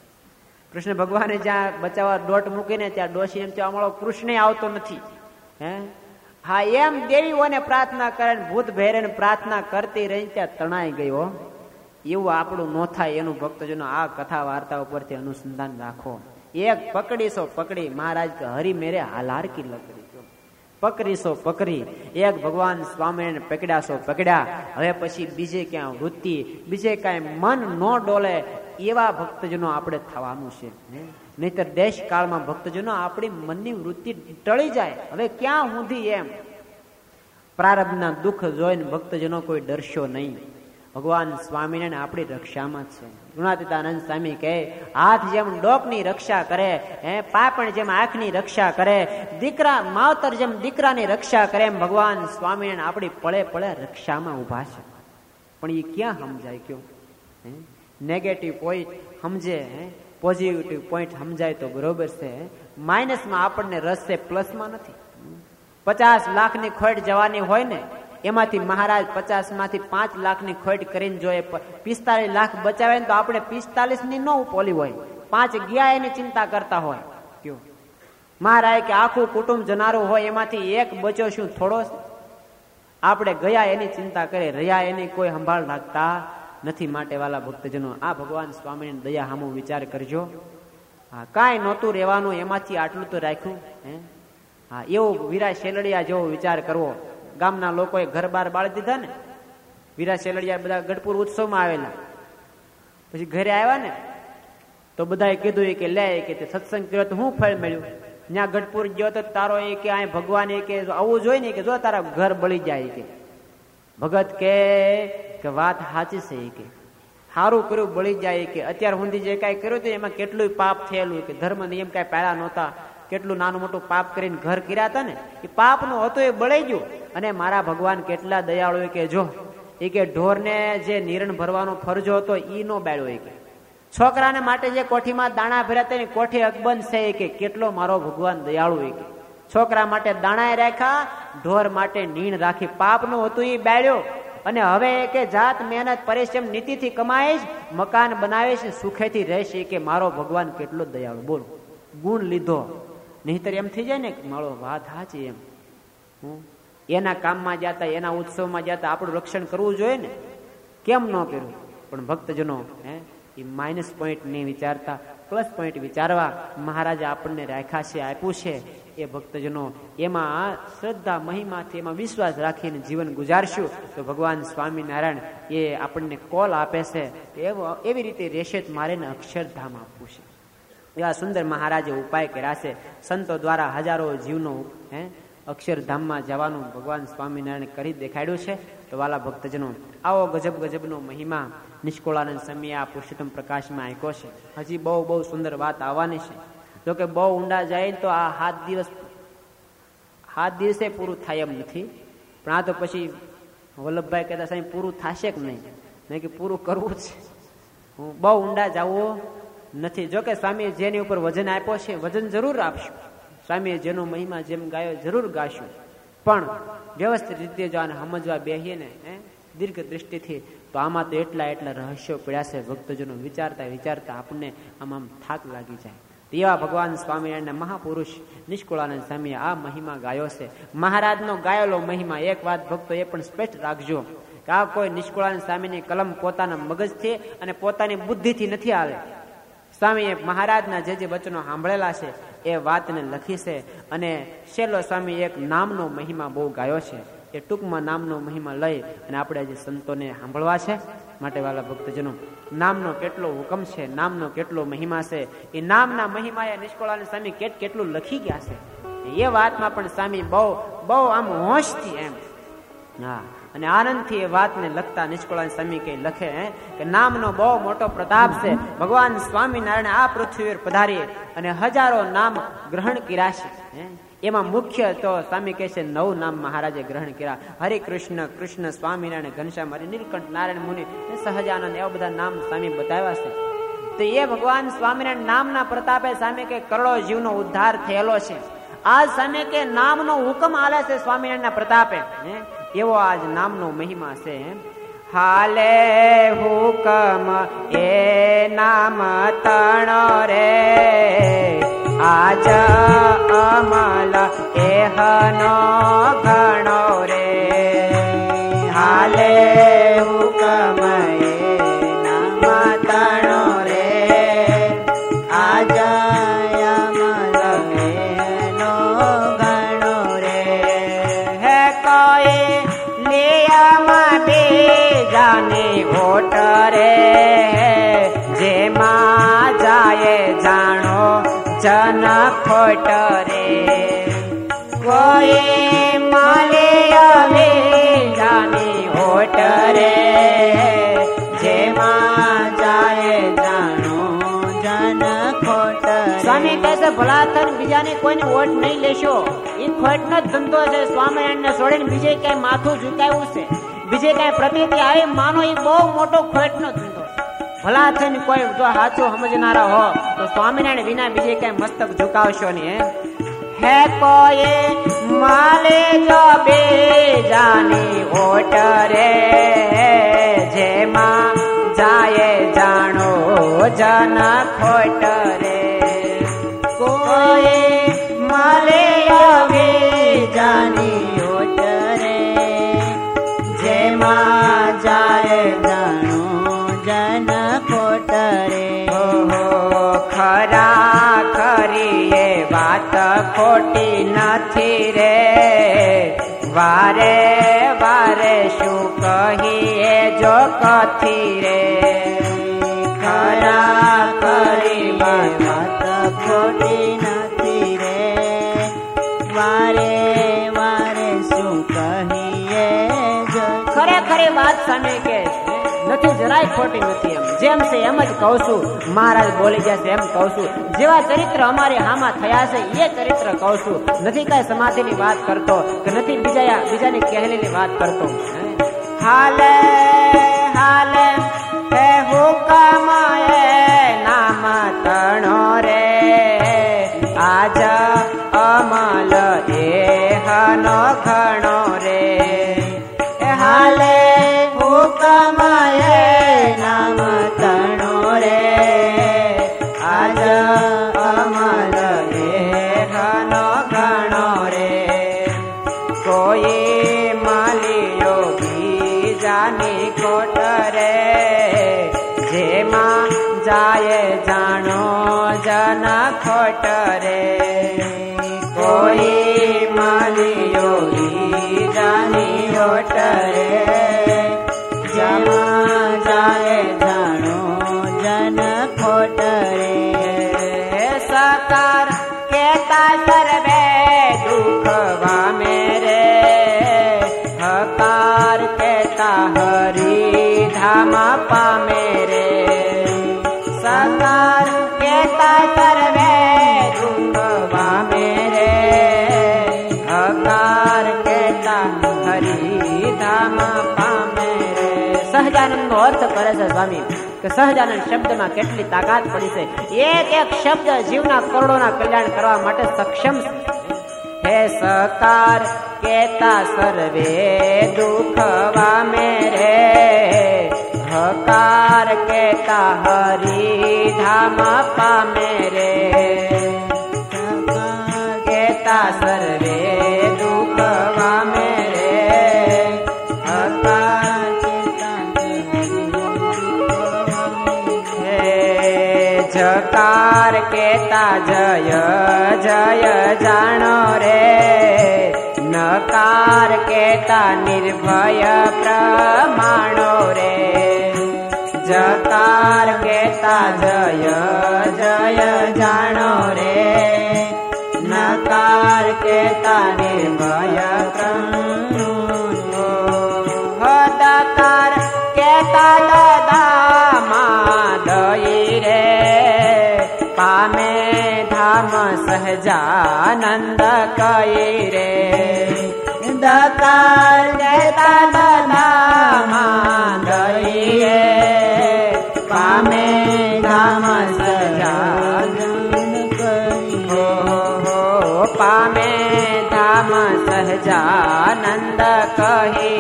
કૃષ્ણ ભગવાને જ્યાં બચાવવા દોટ મૂકીને ત્યાં ડોશી એમ થયો અમારો કૃષ્ણ આવતો નથી. હે હા એમ દેવીઓને પ્રાર્થના કરે, ભૂત ભેરે પ્રાર્થના કરતી રહી ત્યાં તણાઈ ગયો. એવું આપણું ન થાય એનું ભક્તજનો આ કથા વાર્તા ઉપરથી અનુસંધાન રાખો. એક પકડીશો પકડી, મહારાજ કે હરી મેરે હાલાર કી લકડી. પકડીશો પકડી, એક ભગવાન સ્વામિને પકડ્યાશો પકડ્યા. હવે પછી બીજે ક્યાં વૃત્તિ, બીજે કાંઈ મન ન ડોલે એવા ભક્તજનો આપણે થવાનું છે. નહીતર દેશ કાળમાં ભક્તજનો આપણી મનની વૃત્તિ ટળી જાય. હવે ક્યાં સુધી એમ પ્રારબ્ધના દુઃખ જોઈને ભક્તજનો કોઈ ડરશો નહીં. ભગવાન સ્વામિનારાયણ આપણી રક્ષામાં છે. ગુણાતીતાનંદ સ્વામી કહે હાથ જેમ ડોકની રક્ષા કરે, પાપણ જેમ આંખની રક્ષા કરે, દીકરા માવતર જેમ દીકરાની રક્ષા કરે, એમ ભગવાન સ્વામિનારાયણ આપણી પળે પળે રક્ષામાં ઉભા છે. પણ એ ક્યાં સમજાય? કયો નેગેટિવ પોઈન્ટ સમજે, પોઝિટિવ પોઈન્ટ સમજાય તો બરોબર છે. માઇનસમાં આપણને રસ છે, પ્લસમાં નથી. 50 લાખની ખોટ જવાની હોય ને, એમાંથી મહારાજ 50 માંથી 5 લાખની ખોટ કરીને જોઈએ 45 લાખ બચાવે ને તો આપણે 45 ની ન પોલી હોય, 5 ગયા એની ચિંતા કરતા હોય. કયો મહારાજ કે આખું કુટુંબ જનારું હોય એમાંથી એક બચ્યો શું થોડો? આપણે ગયા એની ચિંતા કરે, રહ્યા એની કોઈ સંભાળ રાખતા નથી. માટે વાલા ભક્તજનો આ ભગવાન સ્વામીની દયા સામું વિચાર કરજો. હા કાંઈ નહોતું રહેવાનું એમાંથી આટલું તો રાખ્યું. હા એવું વીરા શેલડિયા જેવો વિચાર કરવો. ગામના લોકોએ ઘર બાર બાળી દીધા ને, વીરા શેલડિયા બધા ગઢપુર ઉત્સવમાં આવેલા. પછી ઘરે આવ્યા ને તો બધાએ કીધું કે લે કે તે સત્સંગ કર્યો તો શું ફળ મળ્યું? ત્યાં ગઢપુર ગયો તો તારો એ કે આ ભગવાન એ કે આવું જોઈ ને કે જો તારા ઘર બળી જાય કે. ભગત કે વાત સાચી છે કે સારું કર્યું બળી જાય કે. અત્યાર સુધી જે કાંઈ કર્યું હતું એમાં કેટલું પાપ થયેલું કે ધર્મ નિયમ કાંઈ પાળ્યા નહોતા, કેટલું નાનું મોટું પાપ કરીને ઘર કર્યા હતા ને એ પાપનું હતું એ બળી ગયું. અને મારા ભગવાન કેટલા દયાળુ કે જો એ કે ઢોરને જે નિરણ ભરવાનો ફરજો હતો ઈ નો બાળ્યો કે. છોકરાને માટે જે કોઠીમાં દાણા ભર્યા હતા ને કોઠી અકબંધ છે કે કેટલો મારો ભગવાન દયાળુ કે. છોકરા માટે દાણા રાખ્યા, ઢોર માટે નીણ રાખી, પાપનું હતું એ બાળ્યો. અને હવે કે જાત મહેનત પરિશ્રમ નીતિથી કમાઈશ, મકાન બનાવીશ, સુખેથી રહેશે કે મારો ભગવાન કેટલો દયાળુ. બોલો ગુણ લીધો. નહીતર એમ થઈ જાય ને કે મારો વાત સાચી એમ. એના કામમાં જતા, એના ઉત્સવમાં જતા આપણું રક્ષણ કરવું જોઈએ ને, કેમ ન કર્યું? પણ ભક્તજનો એ માઇનસ પોઈન્ટ નહીં વિચારતા, પ્લસ પોઈન્ટ વિચારવા મહારાજે આપણને રાખ્યા છે, આપ્યું છે. એ ભક્તજનો એમાં શ્રદ્ધા મહિમાથી એમાં વિશ્વાસ રાખીને જીવન ગુજારશું તો ભગવાન સ્વામિનારાયણ એ આપણને કોલ આપે છે. એવી રીતે રહેશે મારે ને અક્ષરધામ આપવું છે. એવા સુંદર મહારાજે ઉપાય કર્યા છે. સંતો દ્વારા હજારો જીવનો અક્ષરધામમાં જવાનું ભગવાન સ્વામિનારાયણ કરી દેખાડ્યું છે. તો વાલા ભક્તજનો આવો ગજબ ગજબનો મહિમા નિષ્કોળાનંદ સ્વામી આ પુરુષોત્તમ પ્રકાશમાં આંક્યો છે. હજી બહુ બહુ સુંદર વાત આવવાની છે. જોકે બહુ ઊંડા જાય તો આ 7 દિવસે પૂરું થાય એમ નથી. પણ આ તો પછી વલ્લભભાઈ કહેતા સાહેબ પૂરું થશે કે નહીં કે પૂરું કરવું છે. બહુ ઊંડા જવું નથી. જોકે સ્વામીએ જેની ઉપર વજન આપ્યો છે વજન જરૂર આપશું. સ્વામીએ જેનો મહિમા જેમ ગાયો જરૂર ગાશું. પણ વ્યવસ્થિત રીતે જો આને સમજવા બેસીએ ને દીર્ઘ દ્રષ્ટિથી તો આમાં તો એટલા રહસ્યો પડ્યા છે. ભક્તજનો વિચારતા વિચારતા આપણને આમ થાક લાગી જાય. એવા ભગવાન સ્વામિનારાયણના મહાપુરુષ નિષ્કુળાનંદ સ્વામીએ આ મહિમા ગાયો છે. મહારાજનો ગાયેલો મહિમા. એક વાત ભક્તો એ પણ સ્પષ્ટ રાખજો કે આ કોઈ નિષ્કુળાનંદ સ્વામીની કલમ પોતાના મગજથી અને પોતાની બુદ્ધિથી નથી આવે. સ્વામીએ મહારાજના જે વચનો સાંભળેલા છે એ વાતને લખી છે. અને શેલો સ્વામી એક નામનો મહિમા બહુ ગાયો છે. એ ટૂંકમાં નામનો મહિમા લઈ અને આપણે જે સંતોને સાંભળવા છે. માટે વાલા ભક્તજનો નામનો કેટલો હુકમ છે, નામનો કેટલો મહિમા છે. એ નામના મહિમા એ નિષ્કોળાનંદ સ્વામી કેટલું લખી ગયા છે. એ વાતમાં પણ સ્વામી બહુ આમ હોશથી એમ અને આનંદથી એ વાતને લખતા નિષ્કોળાનંદ સ્વામી કઈ લખે કે નામનો બહુ મોટો પ્રતાપ છે. ભગવાન સ્વામિનારાયણ આ પૃથ્વી પર પધારી અને હજારો નામ ગ્રહણ કર્યા છે. એમાં મુખ્ય તો સ્વામી કહે છે 9 નામ મહારાજે ગ્રહણ કર્યા. હરિકૃષ્ણ, કૃષ્ણ, સ્વામિનારાયણ, ઘનશ્યામ, હરિ, નીલકંઠ, નારાયણ મુનિ, સહજાનંદ, એવા બધા નામ સ્વામી બતાવ્યા છે. તો એ ભગવાન સ્વામિનારાયણ નામના પ્રતાપે સામે કે કરોડો જીવનો ઉદ્ધાર થયેલો છે. આજ સામે કે નામનો હુકમ આલે છે સ્વામિનારાયણના પ્રતાપે. એવો આજ નામનો મહિમા છે. હાલે હુકમ એ નામ તણો રે, આજ અમલ એહનો ઘણો રે. હાલે હુકમ એ નામ તણો રે, આજ અમલ એહનો ઘણો રે. હે કોઈ નિયમ બીજાની ઓટ રે, જેમાં જાય જાણો જન ખોટ રે. કોઈ માલે બીજાની ઓટ રે, જેમાં જાય જાણો જન ખોટ રે. સ્વામી કહે છે ભલા થઈને બીજાની કોઈની ઓટ નહીં લેશો. એ ખોટનો જ ધંધો છે. સ્વામિનારાયણને છોડીને બીજે ક્યાંય માથું ઝુકાવ્યું છે, બીજે કઈ પ્રતિતિ આવી માનો, એ બહુ મોટો ખોટનો ધંધો. ભલા થઈને કોઈ જો સાચું સમજનારા હો તો સ્વામિનારાયણ વિના બીજે કઈ મસ્તક ઝુકાવશો નહીં. હે કોઈ માલે જો બીજાની ઓટ રે, જેમાં જાય જાણો જન ખોટ રે. કોઈ માલે બીજાની ઓટ રે, જેમાં જાય જાણો જન ખોટ રે. ખરા ખરી એ વાત ખોટી નથી રે, વારે વારે શું કહીએ જો કથી રે. ખરા ખરી વાત ખોટી નથી રે, વારે વારે શું કહીએ જો. ખરેખરી વાત સામે કે નથી, જરાય ખોટી નથી. એમ જેમ છે એમ જ કહું છું. મહારાજ બોલી ગયા છે એમ કહું છું. જેવા ચરિત્ર અમારે હામાં થયા છે એ ચરિત્ર કહું છું. નથી કઈ સમાધિની વાત કરતો કે નથી બીજાની કહેલીની વાત કરતો. હાલે હાલે હે હુકમ એ નામ તણો રે, આજ અમલ એહનો ઘણો રે. હાલે હુકમ એ નામ તણો રે, આજ અમલ એહનો ઘણો રે. કોઈ માલિયો બીજાની ખોટ રે, જેમાં જાય જાણો જન ખોટ રે. કોઈ માલિયો બીજાની ખોટ રે, જેમાં જાય જાણો જન ખોટ રે. સકાર કેતા સર્વે દુઃખ વામે રે, હકાર કેતા હરી ધામ પામે રે. સકાર કેતા સર્વે દુઃખ વામે રે, હકાર કેતા હરી ધામ પામે રે. સહજાનંદ નો અર્થ કરે છે સ્વામી કે સહજાનંદ શબ્દમાં કેટલી તાકાત પડી છે. એક એક શબ્દ જીવના કરોડોના કલ્યાણ કરવા માટે સક્ષમ છે. હે સકાર કેતા સર્વે દુઃખ વામે રે, હકાર કેતા હરી ધામ પામે રે. સકાર કેતા સર્વે દુઃખ વામે રે, હકાર જકાર કેતા જય જય જાણો રે, નકાર કેતા નિર્ભય પ્રમાણો રે. જકાર કેતા જય જય જાણો રે, નકાર કેતા નિર્ભય પ્રમાણો. દકાર કેતા દાદામાં દઈ રે, પામે ધામ સહજાનંદ કઈ રે. દકાર કેતા દાદામાં દઈ રે, પામે ધામ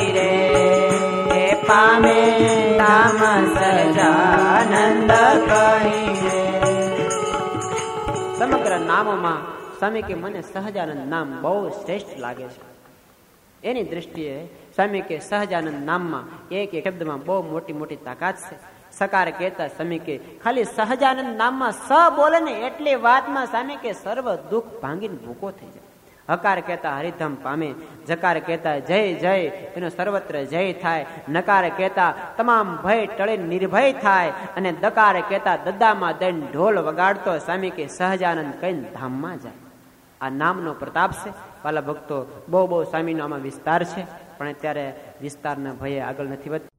રે એ પામે ધામ સહજાનંદ કહી રે. સમગ્ર નામોમાં સ્વામી કે મને સહજાનંદ નામ બહુ શ્રેષ્ઠ લાગે છે. એની દ્રષ્ટિએ સ્વામી કે સહજાનંદ નામમાં એક એક શબ્દમાં બહુ મોટી મોટી તાકાત છે. સકાર કહેતા સ્વામી કે ખાલી સહજાનંદ નામમાં સ બોલે ને એટલી વાતમાં સ્વામી કે સર્વ દુઃખ ભાંગીને ભૂકો થઈ જાય. હકાર કહેતા હરિધામ પામે, જકાર કહેતા જય જય એનો સર્વત્ર જય થાય, નકાર કહેતા તમામ ભય ટળે નિર્ભય થાય, અને દકાર કહેતા દદામાં દંડ ઢોલ વગાડતો સ્વામી કે સહજાનંદ કહીને ધામમાં જાય. આ નામનો પ્રતાપ છે. વાલા ભક્તો, બહુ સ્વામીનો આમાં વિસ્તાર છે, પણ અત્યારે વિસ્તારના ભયે આગળ નથી વધતું.